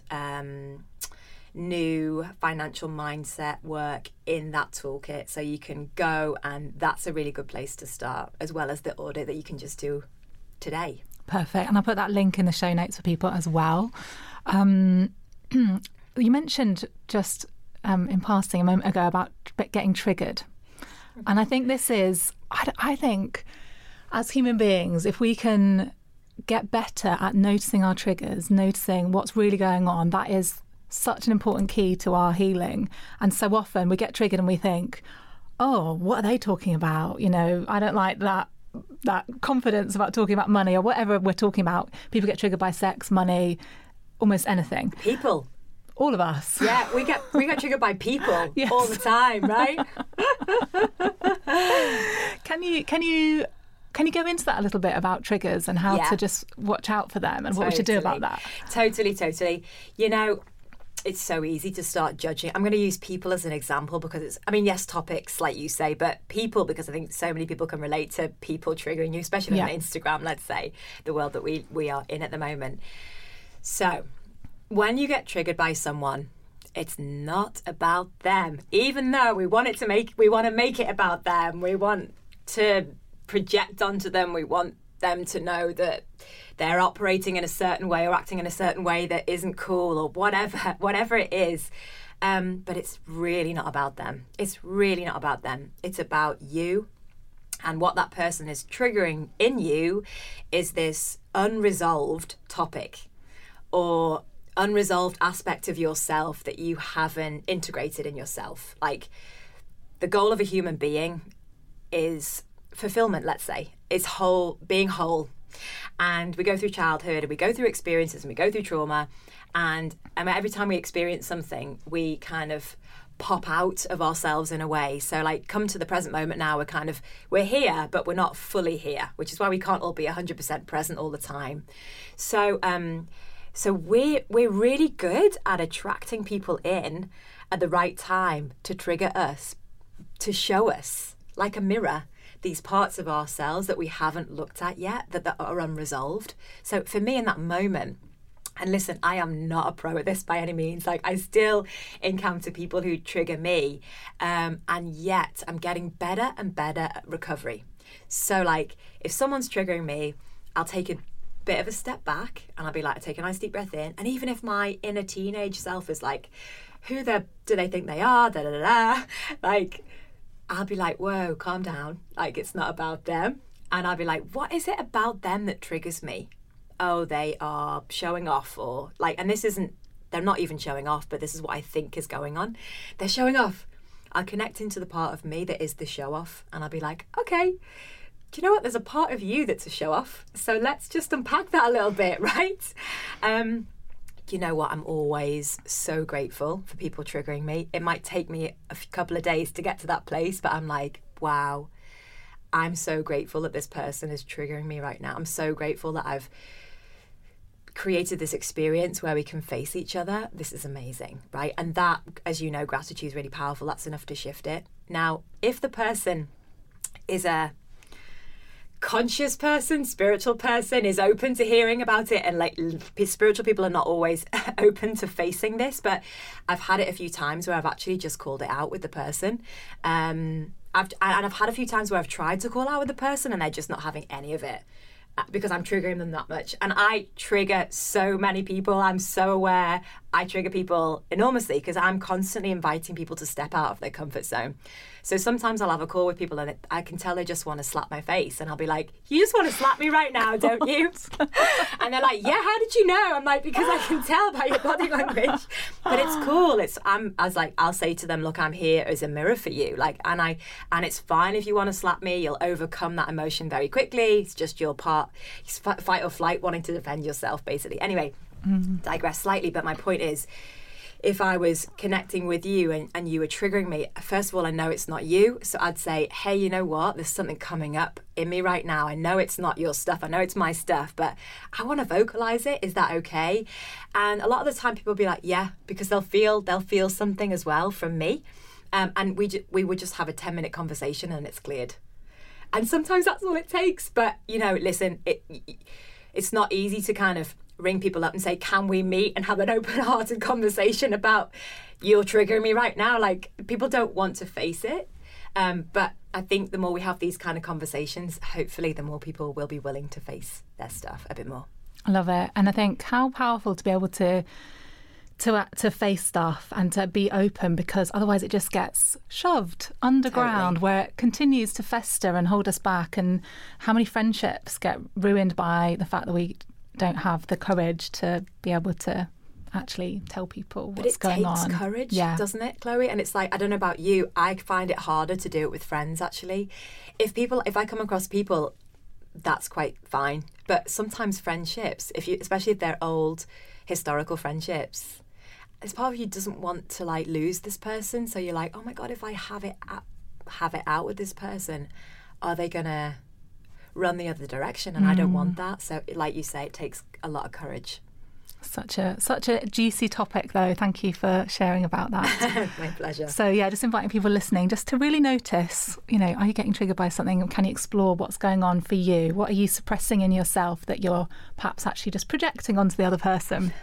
new financial mindset work in that toolkit, so you can go, and that's a really good place to start, as well as the audit that you can just do today. Perfect. And I'll put that link in the show notes for people as well. You mentioned just in passing a moment ago about getting triggered, and I think this is, I think as human beings, if we can get better at noticing our triggers, noticing what's really going on, that is such an important key to our healing. And so often we get triggered and we think, oh, what are they talking about? I don't like that confidence about talking about money or whatever we're talking about. People get triggered by sex, money, almost anything. People. All of us. Yeah, we get triggered by people yes. all the time, right? Can you go into that a little bit about triggers and how to just watch out for them and what we should do about that? Totally. It's so easy to start judging. I'm going to use people as an example because yes, topics like you say, but people, because I think so many people can relate to people triggering you, especially on Instagram, let's say, the world that we are in at the moment. So when you get triggered by someone, it's not about them, even though we want to make it about them. We want to project onto them. We want them to know that they're operating in a certain way or acting in a certain way that isn't cool or whatever it is. But it's really not about them. It's really not about them. It's about you. And what that person is triggering in you is this unresolved topic or unresolved aspect of yourself that you haven't integrated in yourself. Like, the goal of a human being is fulfillment, let's say. It's being whole. And we go through childhood and we go through experiences and we go through trauma, and every time we experience something, we kind of pop out of ourselves in a way. So like, come to the present moment now, we're here, but we're not fully here, which is why we can't all be 100% present all the time. So we're really good at attracting people in at the right time to trigger us, to show us like a mirror these parts of ourselves that we haven't looked at yet, that are unresolved. So for me in that moment, and listen, I am not a pro at this by any means. Like, I still encounter people who trigger me, and yet I'm getting better and better at recovery. So like, if someone's triggering me, I'll take a bit of a step back and I'll be like, I take a nice deep breath in. And even if my inner teenage self is like, who do they think they are? Da da da da. Like, I'll be like, whoa, calm down. Like, it's not about them. And I'll be like, what is it about them that triggers me? Oh, they are showing off, or like, and they're not even showing off, but this is what I think is going on. They're showing off. I'll connect into the part of me that is the show off. And I'll be like, okay, do you know what? There's a part of you that's a show off. So let's just unpack that a little bit, right? You know what? I'm always so grateful for people triggering me. It might take me a couple of days to get to that place, but I'm like, wow, I'm so grateful that this person is triggering me right now. I'm so grateful that I've created this experience where we can face each other. This is amazing, right? And that, as you know, gratitude is really powerful. That's enough to shift it. Now, if the person is a conscious person, spiritual person, is open to hearing about it, and like spiritual people are not always open to facing this, but I've had it a few times where I've actually just called it out with the person. I've had a few times where I've tried to call out with the person and they're just not having any of it, because I'm triggering them that much. And I trigger so many people. I'm so aware I trigger people enormously because I'm constantly inviting people to step out of their comfort zone. So sometimes I'll have a call with people and I can tell they just want to slap my face, and I'll be like, you just want to slap me right now, don't you? And they're like, yeah, how did you know? I'm like, because I can tell by your body language. But it's cool. I'll say to them, look, I'm here as a mirror for you. And it's fine if you want to slap me. You'll overcome that emotion very quickly. It's just your part. It's fight or flight, wanting to defend yourself, basically. Anyway, digress slightly, but my point is, if I was connecting with you and you were triggering me, first of all, I know it's not you. So I'd say, hey, you know what? There's something coming up in me right now. I know it's not your stuff. I know it's my stuff, but I want to vocalize it. Is that okay? And a lot of the time people will be like, yeah, because they'll feel something as well from me. And we would just have a 10-minute conversation and it's cleared. And sometimes that's all it takes. But, you know, listen, it's not easy to kind of ring people up and say, can we meet and have an open-hearted conversation about you're triggering me right now? Like, people don't want to face it. But I think the more we have these kind of conversations, hopefully the more people will be willing to face their stuff a bit more. I love it. And I think how powerful to be able to face stuff and to be open, because otherwise it just gets shoved underground, totally, where it continues to fester and hold us back. And how many friendships get ruined by the fact that we don't have the courage to be able to actually tell people what's going on. But it takes courage, doesn't it, Chloe? And it's like, I don't know about you, I find it harder to do it with friends, actually. If I come across people, that's quite fine. But sometimes friendships, especially if they're old historical friendships, as part of you doesn't want to like lose this person. So you're like, oh my God, if I have it out with this person, are they gonna run the other direction? And I don't want that. So like you say, it takes a lot of courage. Such a juicy topic, though. Thank you for sharing about that. My pleasure. So yeah, just inviting people listening just to really notice, you know, are you getting triggered by something? Can you explore what's going on for you? What are you suppressing in yourself that you're perhaps actually just projecting onto the other person?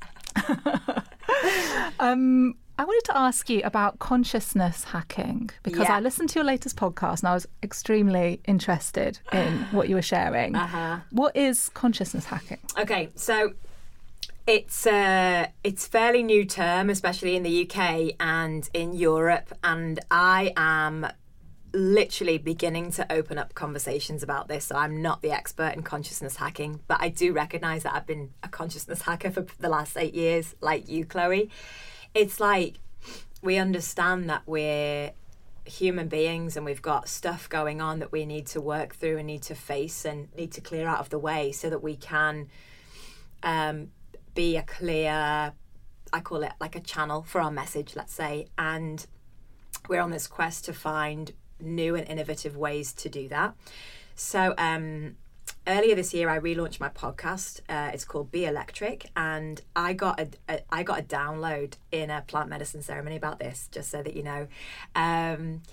I wanted to ask you about consciousness hacking, because I listened to your latest podcast and I was extremely interested in what you were sharing. What is consciousness hacking? Okay, so it's fairly new term, especially in the UK and in Europe, and I am literally beginning to open up conversations about this. So I'm not the expert in consciousness hacking, but I do recognise that I've been a consciousness hacker for the last 8 years, like you, Chloe. It's like we understand that we're human beings and we've got stuff going on that we need to work through and need to face and need to clear out of the way so that we can be a clear, I call it like a channel for our message, let's say. And we're on this quest to find new and innovative ways to do that. So earlier this year, I relaunched my podcast. It's called Be Electric, and I got a download in a plant medicine ceremony about this, just so that you know, and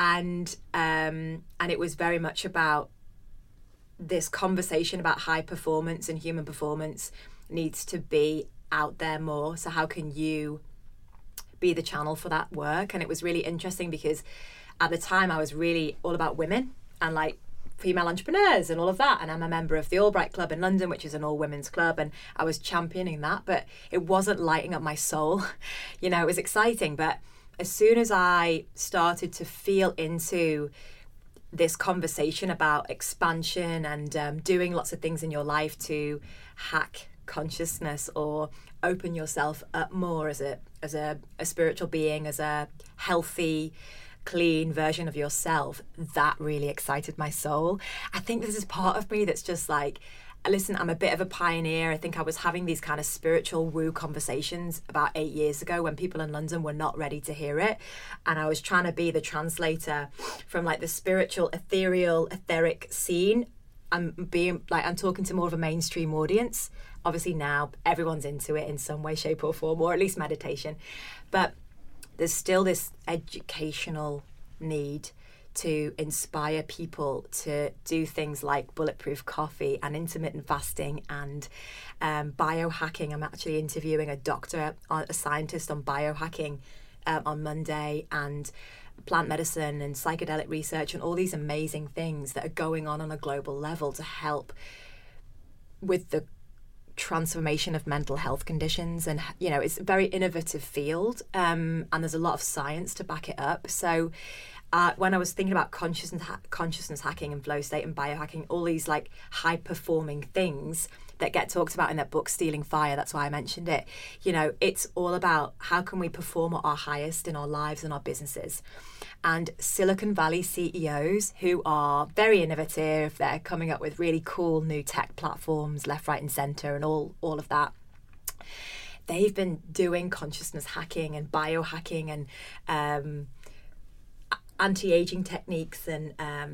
it was very much about this conversation about high performance and human performance needs to be out there more. So how can you be the channel for that work? And it was really interesting because at the time I was really all about women and like female entrepreneurs and all of that, and I'm a member of the Albright Club in London, which is an all-women's club, and I was championing that, but it wasn't lighting up my soul. You know, it was exciting, but as soon as I started to feel into this conversation about expansion and doing lots of things in your life to hack consciousness or open yourself up more as a spiritual being, as a healthy, clean version of yourself, that really excited my soul. I think this is part of me that's just like, listen, I'm a bit of a pioneer. I think I was having these kind of spiritual woo conversations about 8 years ago when people in London were not ready to hear it. And I was trying to be the translator from like the spiritual, ethereal, etheric scene I'm talking to more of a mainstream audience. Obviously now everyone's into it in some way, shape or form, or at least meditation. But there's still this educational need to inspire people to do things like bulletproof coffee and intermittent fasting and biohacking. I'm actually interviewing a scientist on biohacking on Monday, and plant medicine and psychedelic research and all these amazing things that are going on a global level to help with the transformation of mental health conditions. And it's a very innovative field, and there's a lot of science to back it up. So when I was thinking about consciousness hacking and flow state and biohacking, all these like high performing things that get talked about in that book, Stealing Fire, that's why I mentioned it. It's all about how can we perform at our highest in our lives and our businesses. And Silicon Valley CEOs who are very innovative, they're coming up with really cool new tech platforms, left, right and centre and all of that. They've been doing consciousness hacking and biohacking and anti-aging techniques and,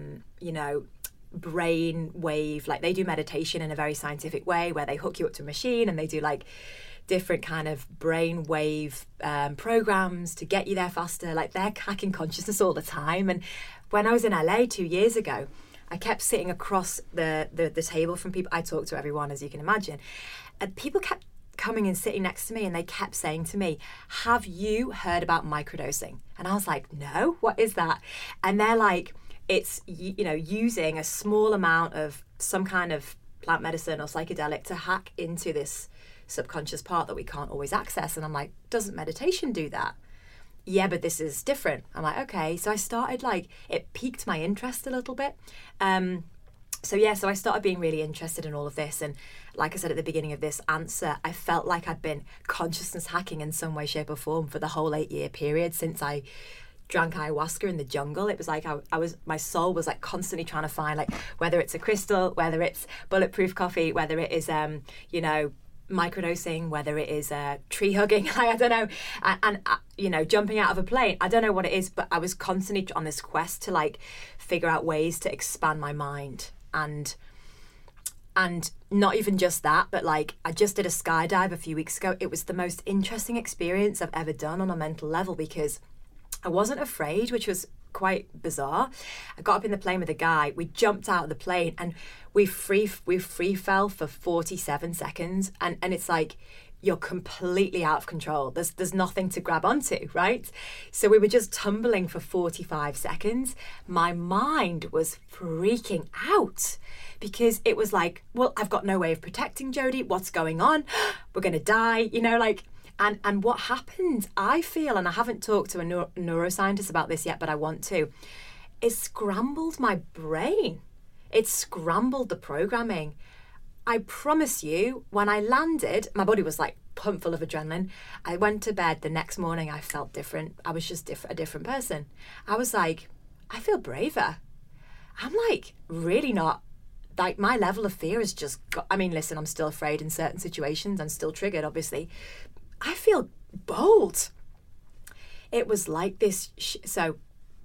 brain wave, like they do meditation in a very scientific way where they hook you up to a machine and they do like different kind of brain wave programs to get you there faster. Like they're hacking consciousness all the time. And when I was in LA 2 years ago, I kept sitting across the table from people. I talk to everyone, as you can imagine, and people kept coming and sitting next to me and they kept saying to me, have you heard about microdosing? And I was like, no, what is that? And they're like, it's, using a small amount of some kind of plant medicine or psychedelic to hack into this subconscious part that we can't always access. And I'm like, doesn't meditation do that? Yeah, but this is different. I'm like, okay. So I started it piqued my interest a little bit. So I started being really interested in all of this. And like I said at the beginning of this answer, I felt like I'd been consciousness hacking in some way, shape or form for the whole 8-year period since I drank ayahuasca in the jungle. It was like my soul was like constantly trying to find whether it's a crystal, whether it's bulletproof coffee, whether it is microdosing, whether it is tree hugging, I don't know, and jumping out of a plane. I don't know what it is, but I was constantly on this quest to figure out ways to expand my mind. And not even just that, but I just did a skydive a few weeks ago. It was the most interesting experience I've ever done on a mental level because I wasn't afraid, which was quite bizarre. I got up in the plane with a guy. We jumped out of the plane and we free fell for 47 seconds. And it's like you're completely out of control. There's nothing to grab onto, right? So we were just tumbling for 45 seconds. My mind was freaking out because it was like, well, I've got no way of protecting Jodie. What's going on? We're going to die, And what happened, I feel, and I haven't talked to a neuroscientist about this yet, but I want to, it scrambled my brain. It scrambled the programming. I promise you, when I landed, my body was pumped full of adrenaline. I went to bed the next morning, I felt different. I was just a different person. I was like, I feel braver. I'm really not, my level of fear has just got, listen, I'm still afraid in certain situations. I'm still triggered, obviously. I feel bold. It was like this. So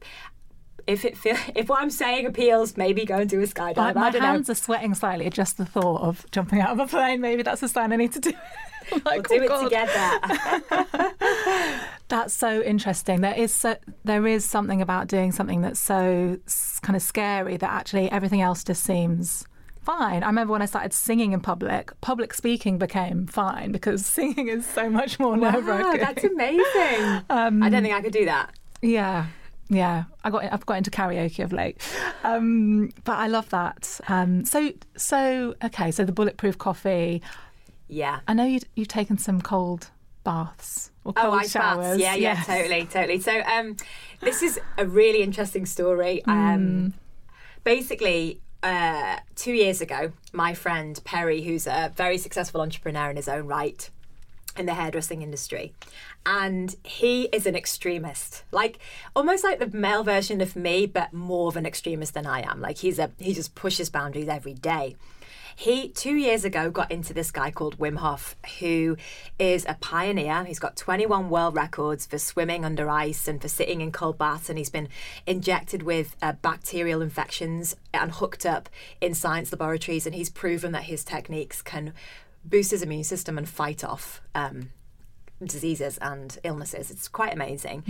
if what I'm saying appeals, maybe go and do a skydive. My hands are sweating slightly at just the thought of jumping out of a plane. Maybe that's a sign I need to do. We'll do it together. That's so interesting. There is something about doing something that's so kind of scary that actually everything else just seems fine. I remember when I started singing in public speaking became fine because singing is so much more nerve-wracking. Wow, that's amazing. I don't think I could do that. Yeah. I've got into karaoke of late, but I love that. So the bulletproof coffee. Yeah, I know you've taken some cold baths or cold ice showers. Baths. Yeah, totally. So this is a really interesting story. Basically, 2 years ago, my friend Perry, who's a very successful entrepreneur in his own right in the hairdressing industry, and he is an extremist, almost like the male version of me, but more of an extremist than I am. He just pushes boundaries every day. He 2 years ago got into this guy called Wim Hof, who is a pioneer. He's got 21 world records for swimming under ice and for sitting in cold baths, and he's been injected with bacterial infections and hooked up in science laboratories, and he's proven that his techniques can boost his immune system and fight off diseases and illnesses. It's quite amazing.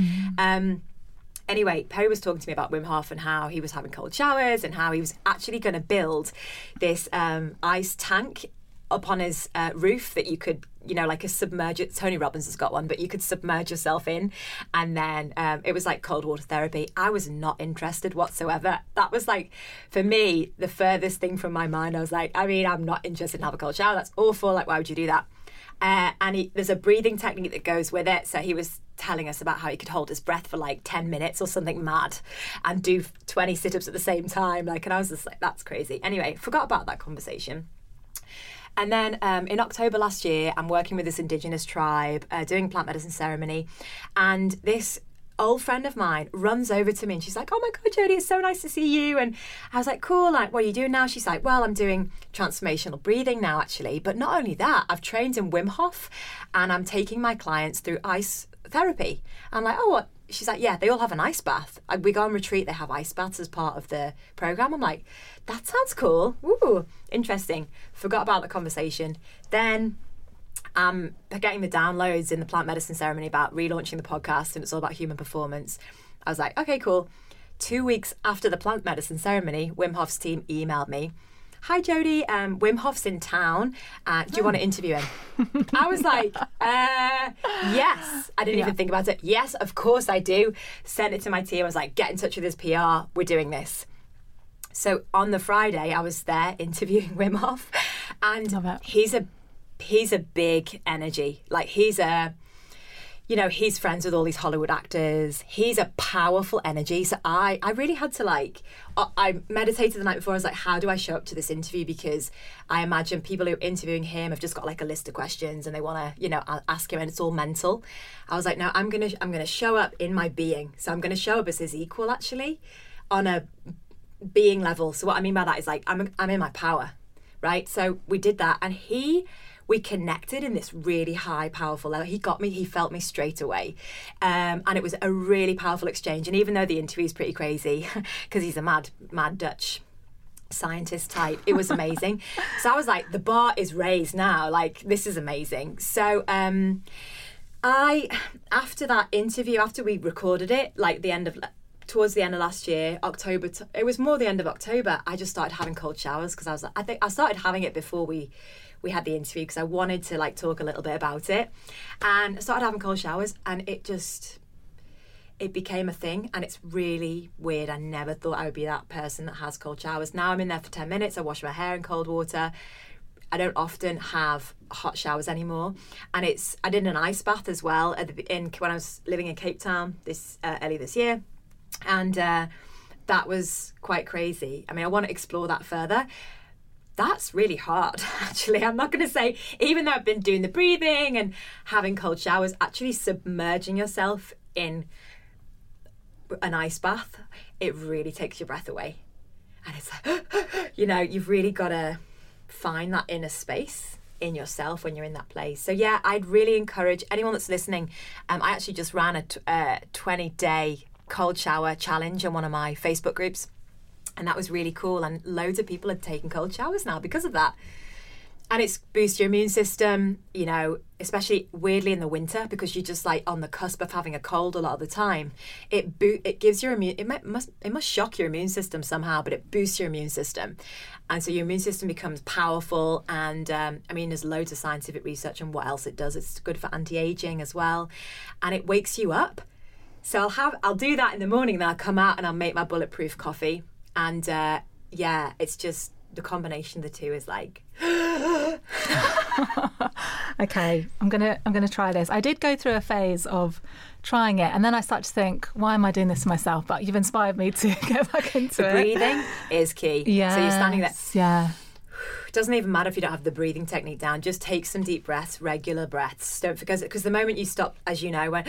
Anyway, Perry was talking to me about Wim Hof and how he was having cold showers and how he was actually going to build this ice tank up on his roof that you could, like a submerge. Tony Robbins has got one, but you could submerge yourself in, and then it was like cold water therapy. I was not interested whatsoever. That was like, for me, the furthest thing from my mind. I was like, I'm not interested in having a cold shower. That's awful. Like, why would you do that? And there's a breathing technique that goes with it. So he was telling us about how he could hold his breath for like 10 minutes or something mad and do 20 sit-ups at the same time. And I was just like, that's crazy. Anyway, forgot about that conversation. And then in October last year, I'm working with this Indigenous tribe, doing plant medicine ceremony. And this old friend of mine runs over to me and she's like, oh my God, Jodie, it's so nice to see you. And I was like, cool, like, what are you doing now? She's like, well, I'm doing transformational breathing now, actually. But not only that, I've trained in Wim Hof and I'm taking my clients through ice therapy. I'm like, oh, what? She's like, yeah, they all have an ice bath. We go on retreat, they have ice baths as part of the program. I'm like, that sounds cool. Ooh, interesting. Forgot about the conversation. Then I'm getting the downloads in the plant medicine ceremony about relaunching the podcast, and it's all about human performance. I was like, okay, cool. 2 weeks after the plant medicine ceremony, Wim Hof's team emailed me. Hi, Jodie, Wim Hof's in town. Do you want to interview him? I was like, yes. I didn't even think about it. Yes, of course I do. Sent it to my team. I was like, get in touch with his PR. We're doing this. So on the Friday, I was there interviewing Wim Hof. And he's a big energy. Like, he's friends with all these Hollywood actors. He's a powerful energy. So I really had to I meditated the night before. I was like, how do I show up to this interview? Because I imagine people who are interviewing him have just got like a list of questions and they want to, ask him, and it's all mental. I was like, no, I'm going to show up in my being. So I'm going to show up as his equal, actually, on a being level. So what I mean by that is like, I'm in my power, right? So we did that, and we connected in this really high, powerful level. He got me, he felt me straight away. And it was a really powerful exchange. And even though the interview is pretty crazy, because he's a mad Dutch scientist type, it was amazing. So I was like, the bar is raised now. Like, this is amazing. So after that interview, after we recorded it, like towards the end of last year, October, it was more the end of October, I just started having cold showers, because I was like, I think I started having it before we had the interview, because I wanted to talk a little bit about it. And I started having cold showers, and it became a thing, and it's really weird. I never thought I would be that person that has cold showers. Now I'm in there for 10 minutes. I wash my hair in cold water. I don't often have hot showers anymore. And I did an ice bath as well when I was living in Cape Town early this year. And that was quite crazy. I mean, I want to explore that further. That's really hard, actually. I'm not going to say, even though I've been doing the breathing and having cold showers, actually submerging yourself in an ice bath, it really takes your breath away. And it's like, you've really got to find that inner space in yourself when you're in that place. So yeah, I'd really encourage anyone that's listening. I actually just ran a 20-day cold shower challenge on one of my Facebook groups. And that was really cool. And loads of people are taking cold showers now because of that. And it's boosts your immune system, especially weirdly in the winter, because you're just like on the cusp of having a cold a lot of the time. It gives your it must shock your immune system somehow, but it boosts your immune system. And so your immune system becomes powerful. And there's loads of scientific research on what else it does. It's good for anti-aging as well. And it wakes you up. So I'll do that in the morning, then I'll come out and I'll make my bulletproof coffee. And it's just the combination of the two is like. Okay, I'm gonna try this. I did go through a phase of trying it, and then I start to think, why am I doing this to myself? But you've inspired me to get back into it. Breathing is key. Yeah. So you're standing there. Yeah. It doesn't even matter if you don't have the breathing technique down. Just take some deep breaths, regular breaths. Don't forget, because the moment you stop, as you know, when.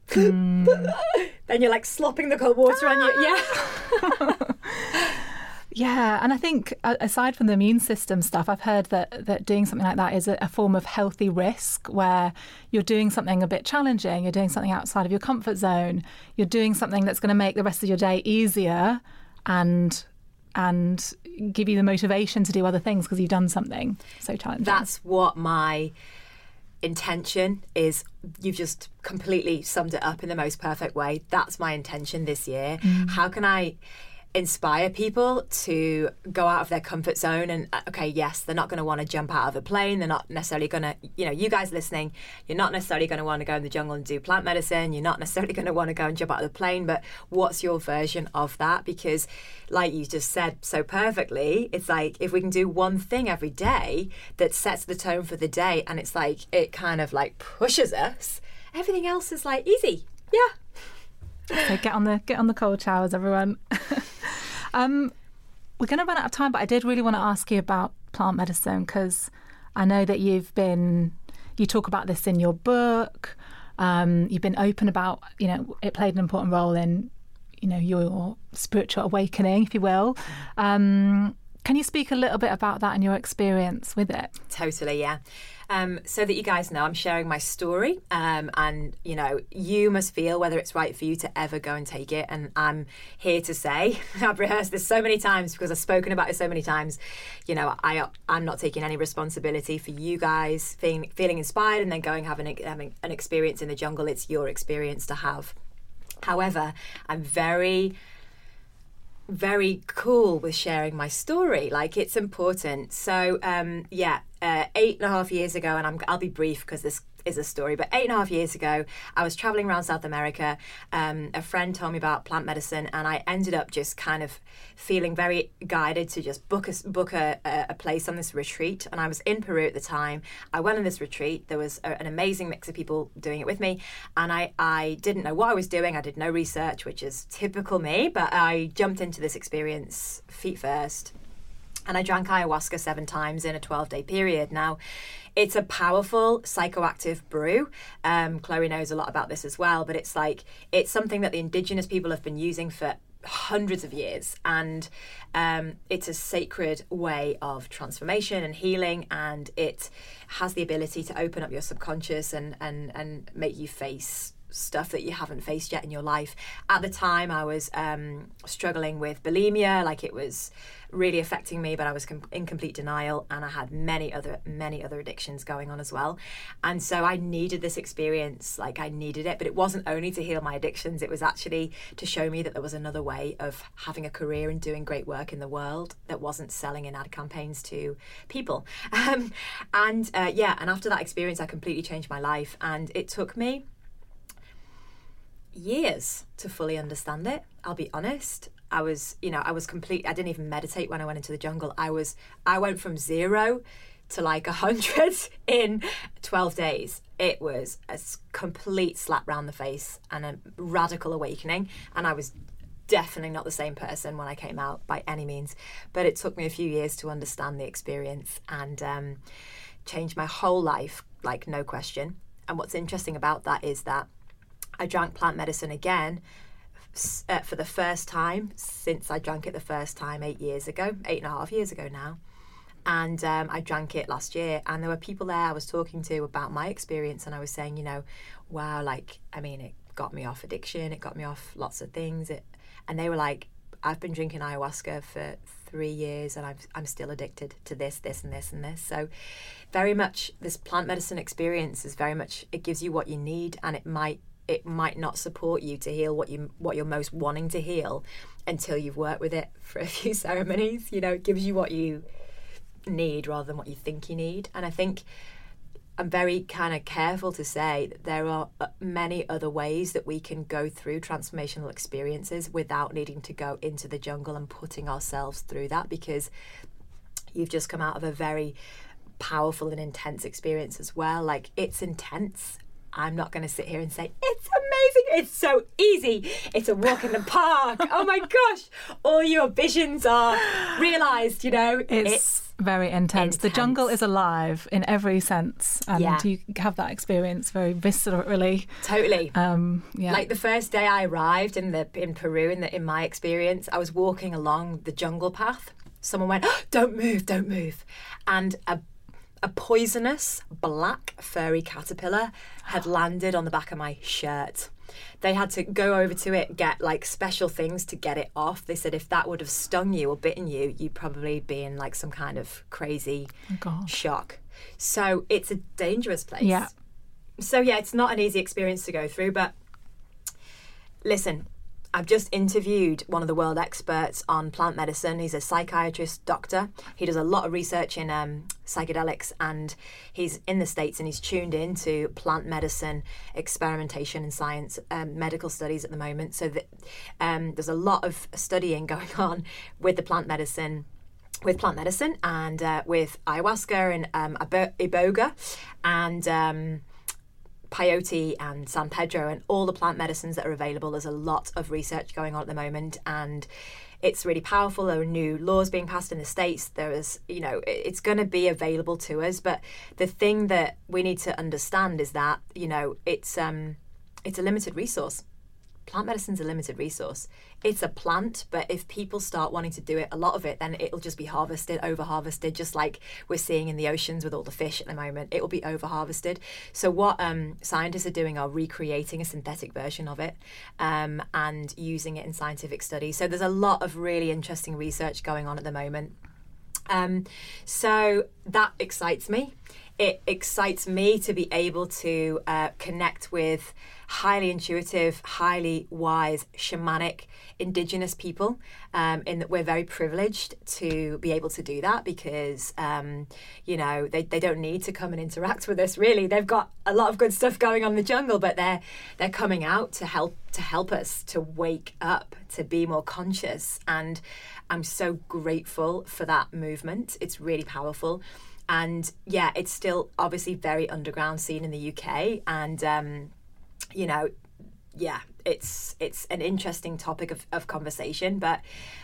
Then you're like slopping the cold water on you. Yeah. Yeah, and I think aside from the immune system stuff, I've heard that doing something like that is a form of healthy risk, where you're doing something a bit challenging, you're doing something outside of your comfort zone, you're doing something that's going to make the rest of your day easier and give you the motivation to do other things because you've done something so challenging. That's what my intention is. You've just completely summed it up in the most perfect way. That's my intention this year. How can I inspire people to go out of their comfort zone? And okay, yes, they're not going to want to jump out of a plane. They're not necessarily going to, you guys listening, you're not necessarily going to want to go in the jungle and do plant medicine. You're not necessarily going to want to go and jump out of the plane. But what's your version of that? Because like you just said so perfectly, it's like if we can do one thing every day that sets the tone for the day, and it's like it kind of like pushes us, everything else is like easy. Yeah. So get on the cold showers, everyone. We're going to run out of time, but I did really want to ask you about plant medicine, because I know that you talk about this in your book. You've been open about, it played an important role in, your spiritual awakening, if you will. Can you speak a little bit about that and your experience with it? Totally, yeah. So that you guys know, I'm sharing my story, and you must feel whether it's right for you to ever go and take it. And I'm here to say, I've rehearsed this so many times because I've spoken about it so many times. I'm not taking any responsibility for you guys feeling inspired and then going having an experience in the jungle. It's your experience to have. However, I'm very, very cool with sharing my story. Like, it's important. So 8.5 years ago, and I'll be brief because this is a story, but 8.5 years ago, I was traveling around South America. A friend told me about plant medicine, and I ended up just kind of feeling very guided to just book a place on this retreat. And I was in Peru at the time. I went on this retreat. There was an amazing mix of people doing it with me, and I didn't know what I was doing. I did no research, which is typical me, but I jumped into this experience feet first. And I drank ayahuasca 7 times in a 12-day period. Now, it's a powerful psychoactive brew. Chloe knows a lot about this as well, but it's something that the indigenous people have been using for hundreds of years. And it's a sacred way of transformation and healing, and it has the ability to open up your subconscious and make you face stuff that you haven't faced yet in your life. At the time, I was struggling with bulimia, like it was really affecting me, but I was in complete denial, and I had many other addictions going on as well. And so I needed this experience, like I needed it, but it wasn't only to heal my addictions, it was actually to show me that there was another way of having a career and doing great work in the world that wasn't selling in ad campaigns to people. And after that experience, I completely changed my life, and it took me years to fully understand it. I'll be honest. I didn't even meditate when I went into the jungle. I went from 0 to like 100 in 12 days. It was a complete slap round the face and a radical awakening. And I was definitely not the same person when I came out by any means. But it took me a few years to understand the experience and changed my whole life, like no question. And what's interesting about that is that I drank plant medicine again for the first time since I drank it the first time 8.5 years ago now. And I drank it last year, and there were people there I was talking to about my experience, and I was saying, wow, it got me off addiction, it got me off lots of things. And they were like, I've been drinking ayahuasca for 3 years and I'm still addicted to this, and this, and this. So very much this plant medicine experience is very much, it gives you what you need, and it might not support you to heal what you're most wanting to heal until you've worked with it for a few ceremonies. It gives you what you need rather than what you think you need. And I think I'm very kind of careful to say that there are many other ways that we can go through transformational experiences without needing to go into the jungle and putting ourselves through that, because you've just come out of a very powerful and intense experience as well. Like, it's intense. I'm not going to sit here and say it's amazing. It's so easy. It's a walk in the park. Oh my gosh. All your visions are realised, you know. It's very intense. The jungle is alive in every sense. And you have that experience very viscerally. Totally. Like the first day I arrived in Peru, in my experience, I was walking along the jungle path. Someone went, oh, don't move. And a poisonous black furry caterpillar had landed on the back of my shirt. They had to go over to it, get like special things to get it off. They said if that would have stung you or bitten you, you'd probably be in like some kind of crazy shock. So it's a dangerous place. Yeah. So yeah, it's not an easy experience to go through, but listen, I've just interviewed one of the world experts on plant medicine. He's a psychiatrist doctor. He does a lot of research in psychedelics, and he's in the States and he's tuned into plant medicine experimentation and science, medical studies at the moment. So that, there's a lot of studying going on with the plant medicine. With plant medicine and with ayahuasca and iboga and peyote and San Pedro and all the plant medicines that are available. There's a lot of research going on at the moment, and it's really powerful. There are new laws being passed in the States. There is, you know, it's going to be available to us. But the thing that we need to understand is that, you know, it's a limited resource. Plant medicine's a limited resource. It's a plant, but if people start wanting to do it, a lot of it, then it'll just be harvested, over-harvested, just like we're seeing in the oceans with all the fish at the moment. It will be over-harvested. So what scientists are doing are recreating a synthetic version of it and using it in scientific studies. So there's a lot of really interesting research going on at the moment. So that excites me. It excites me to be able to connect with highly intuitive, highly wise, shamanic, indigenous people, in that we're very privileged to be able to do that because, you know, they don't need to come and interact with us, really. They've got a lot of good stuff going on in the jungle, but they're coming out to help us to wake up, to be more conscious. And I'm so grateful for that movement. It's really powerful. And yeah, it's still obviously very underground scene in the UK, and you know, yeah, it's an interesting topic of conversation, but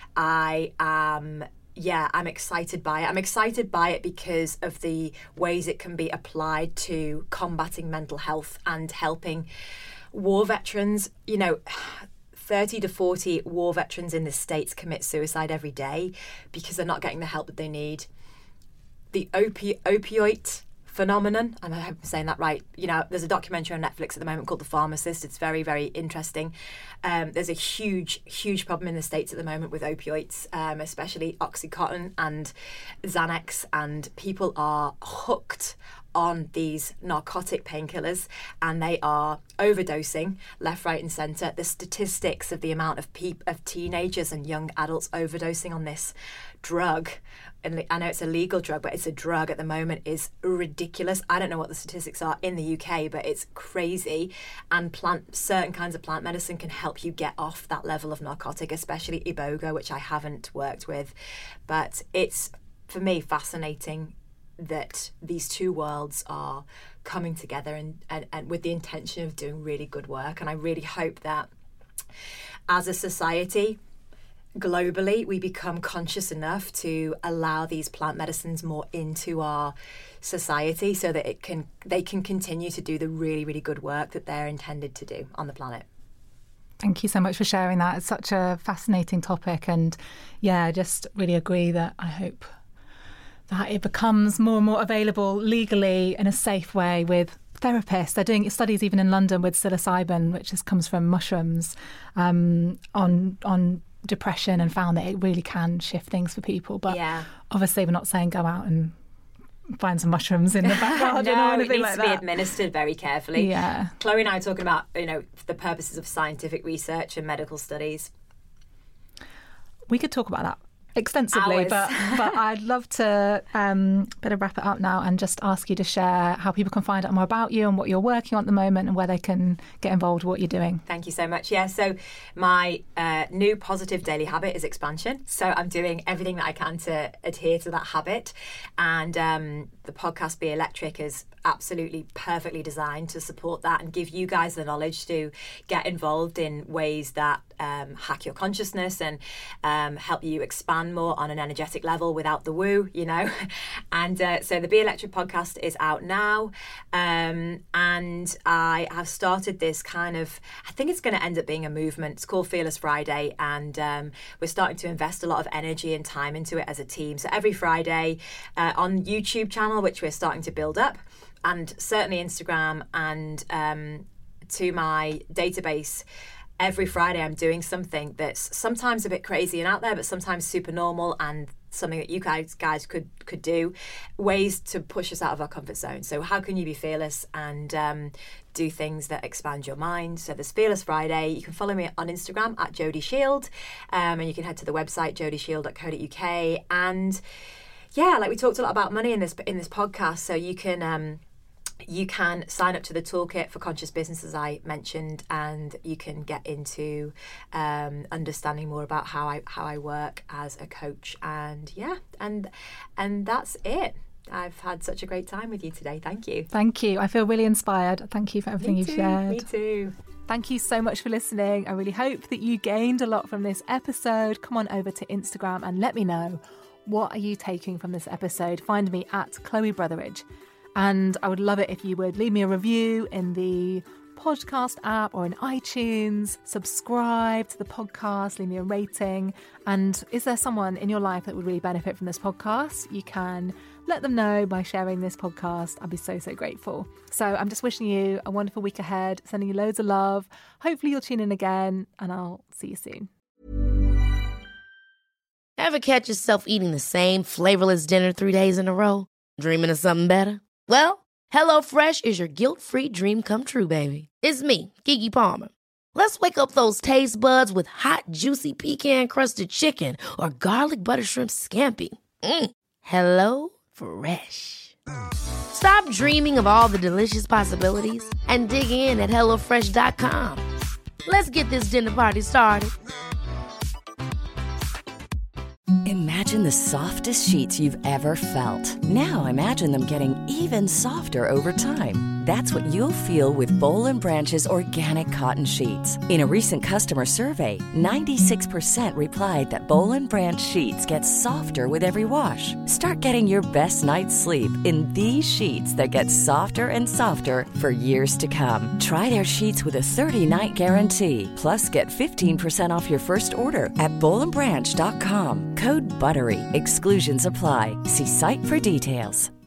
I'm excited by it. I'm excited by it because of the ways it can be applied to combating mental health and helping war veterans. You know, 30 to 40 war veterans in the States commit suicide every day because they're not getting the help that they need. The opioid phenomenon, and I hope I'm saying that right, you know, there's a documentary on Netflix at the moment called The Pharmacist. It's very, very interesting. There's a huge problem in the States at the moment with opioids, especially Oxycontin and Xanax, and people are hooked on these narcotic painkillers and they are overdosing left, right and centre. The statistics of the amount of teenagers and young adults overdosing on this drug, and I know it's a legal drug, but it's a drug at the moment, is ridiculous. I don't know what the statistics are in the UK, but it's crazy. And certain kinds of plant medicine can help you get off that level of narcotic, especially iboga, which I haven't worked with. But it's, for me, fascinating that these two worlds are coming together and with the intention of doing really good work. And I really hope that as a society, globally, we become conscious enough to allow these plant medicines more into our society so that they can continue to do the really, really good work that they're intended to do on the planet. Thank you so much for sharing that. It's such a fascinating topic, and yeah, I just really agree that I hope that it becomes more and more available legally in a safe way with therapists. They're doing studies even in London with psilocybin, which comes from mushrooms, on depression, and found that it really can shift things for people. But obviously we're not saying go out and find some mushrooms in the back garden or anything like that. It needs to be administered very carefully. Yeah. Chloe and I are talking about, you know, the purposes of scientific research and medical studies. We could talk about that extensively, Hours. but I'd love to better wrap it up now and just ask you to share how people can find out more about you and what you're working on at the moment and where they can get involved with what you're doing. Thank you so much. Yeah, so my new positive daily habit is expansion. So I'm doing everything that I can to adhere to that habit. And the podcast Be Electric is absolutely perfectly designed to support that and give you guys the knowledge to get involved in ways that hack your consciousness and help you expand more on an energetic level without the woo, you know. And so the Be Electric podcast is out now, and I have started this kind of, I think it's going to end up being a movement. It's called Fearless Friday, and we're starting to invest a lot of energy and time into it as a team. So every Friday on YouTube channel, which we're starting to build up, and certainly Instagram, and to my database, every Friday I'm doing something that's sometimes a bit crazy and out there, but sometimes super normal and something that you guys could do, ways to push us out of our comfort zone. So how can you be fearless and do things that expand your mind? So there's Fearless Friday. You can follow me on Instagram at Jodie Shield, and you can head to the website jodieshield.co.uk. And yeah, like we talked a lot about money in this podcast, so you can sign up to the toolkit for conscious business, as I mentioned, and you can get into understanding more about how I work as a coach. And yeah, and that's it. I've had such a great time with you today. Thank you. Thank you. I feel really inspired. Thank you for everything you've shared. Me too. Thank you so much for listening. I really hope that you gained a lot from this episode. Come on over to Instagram and let me know, what are you taking from this episode? Find me at Chloe Brotheridge. And I would love it if you would leave me a review in the podcast app or in iTunes, subscribe to the podcast, leave me a rating. And is there someone in your life that would really benefit from this podcast? You can let them know by sharing this podcast. I'd be so, so grateful. So I'm just wishing you a wonderful week ahead, sending you loads of love. Hopefully you'll tune in again, and I'll see you soon. Ever catch yourself eating the same flavorless dinner 3 days in a row? Dreaming of something better? Well, HelloFresh is your guilt-free dream come true, baby. It's me, Keke Palmer. Let's wake up those taste buds with hot, juicy pecan-crusted chicken or garlic butter shrimp scampi. HelloFresh. Stop dreaming of all the delicious possibilities and dig in at HelloFresh.com. Let's get this dinner party started. Imagine the softest sheets you've ever felt. Now imagine them getting even softer over time. That's what you'll feel with Boll & Branch's organic cotton sheets. In a recent customer survey, 96% replied that Boll & Branch sheets get softer with every wash. Start getting your best night's sleep in these sheets that get softer and softer for years to come. Try their sheets with a 30-night guarantee. Plus, get 15% off your first order at bollandbranch.com. Code BUTTERY. Exclusions apply. See site for details.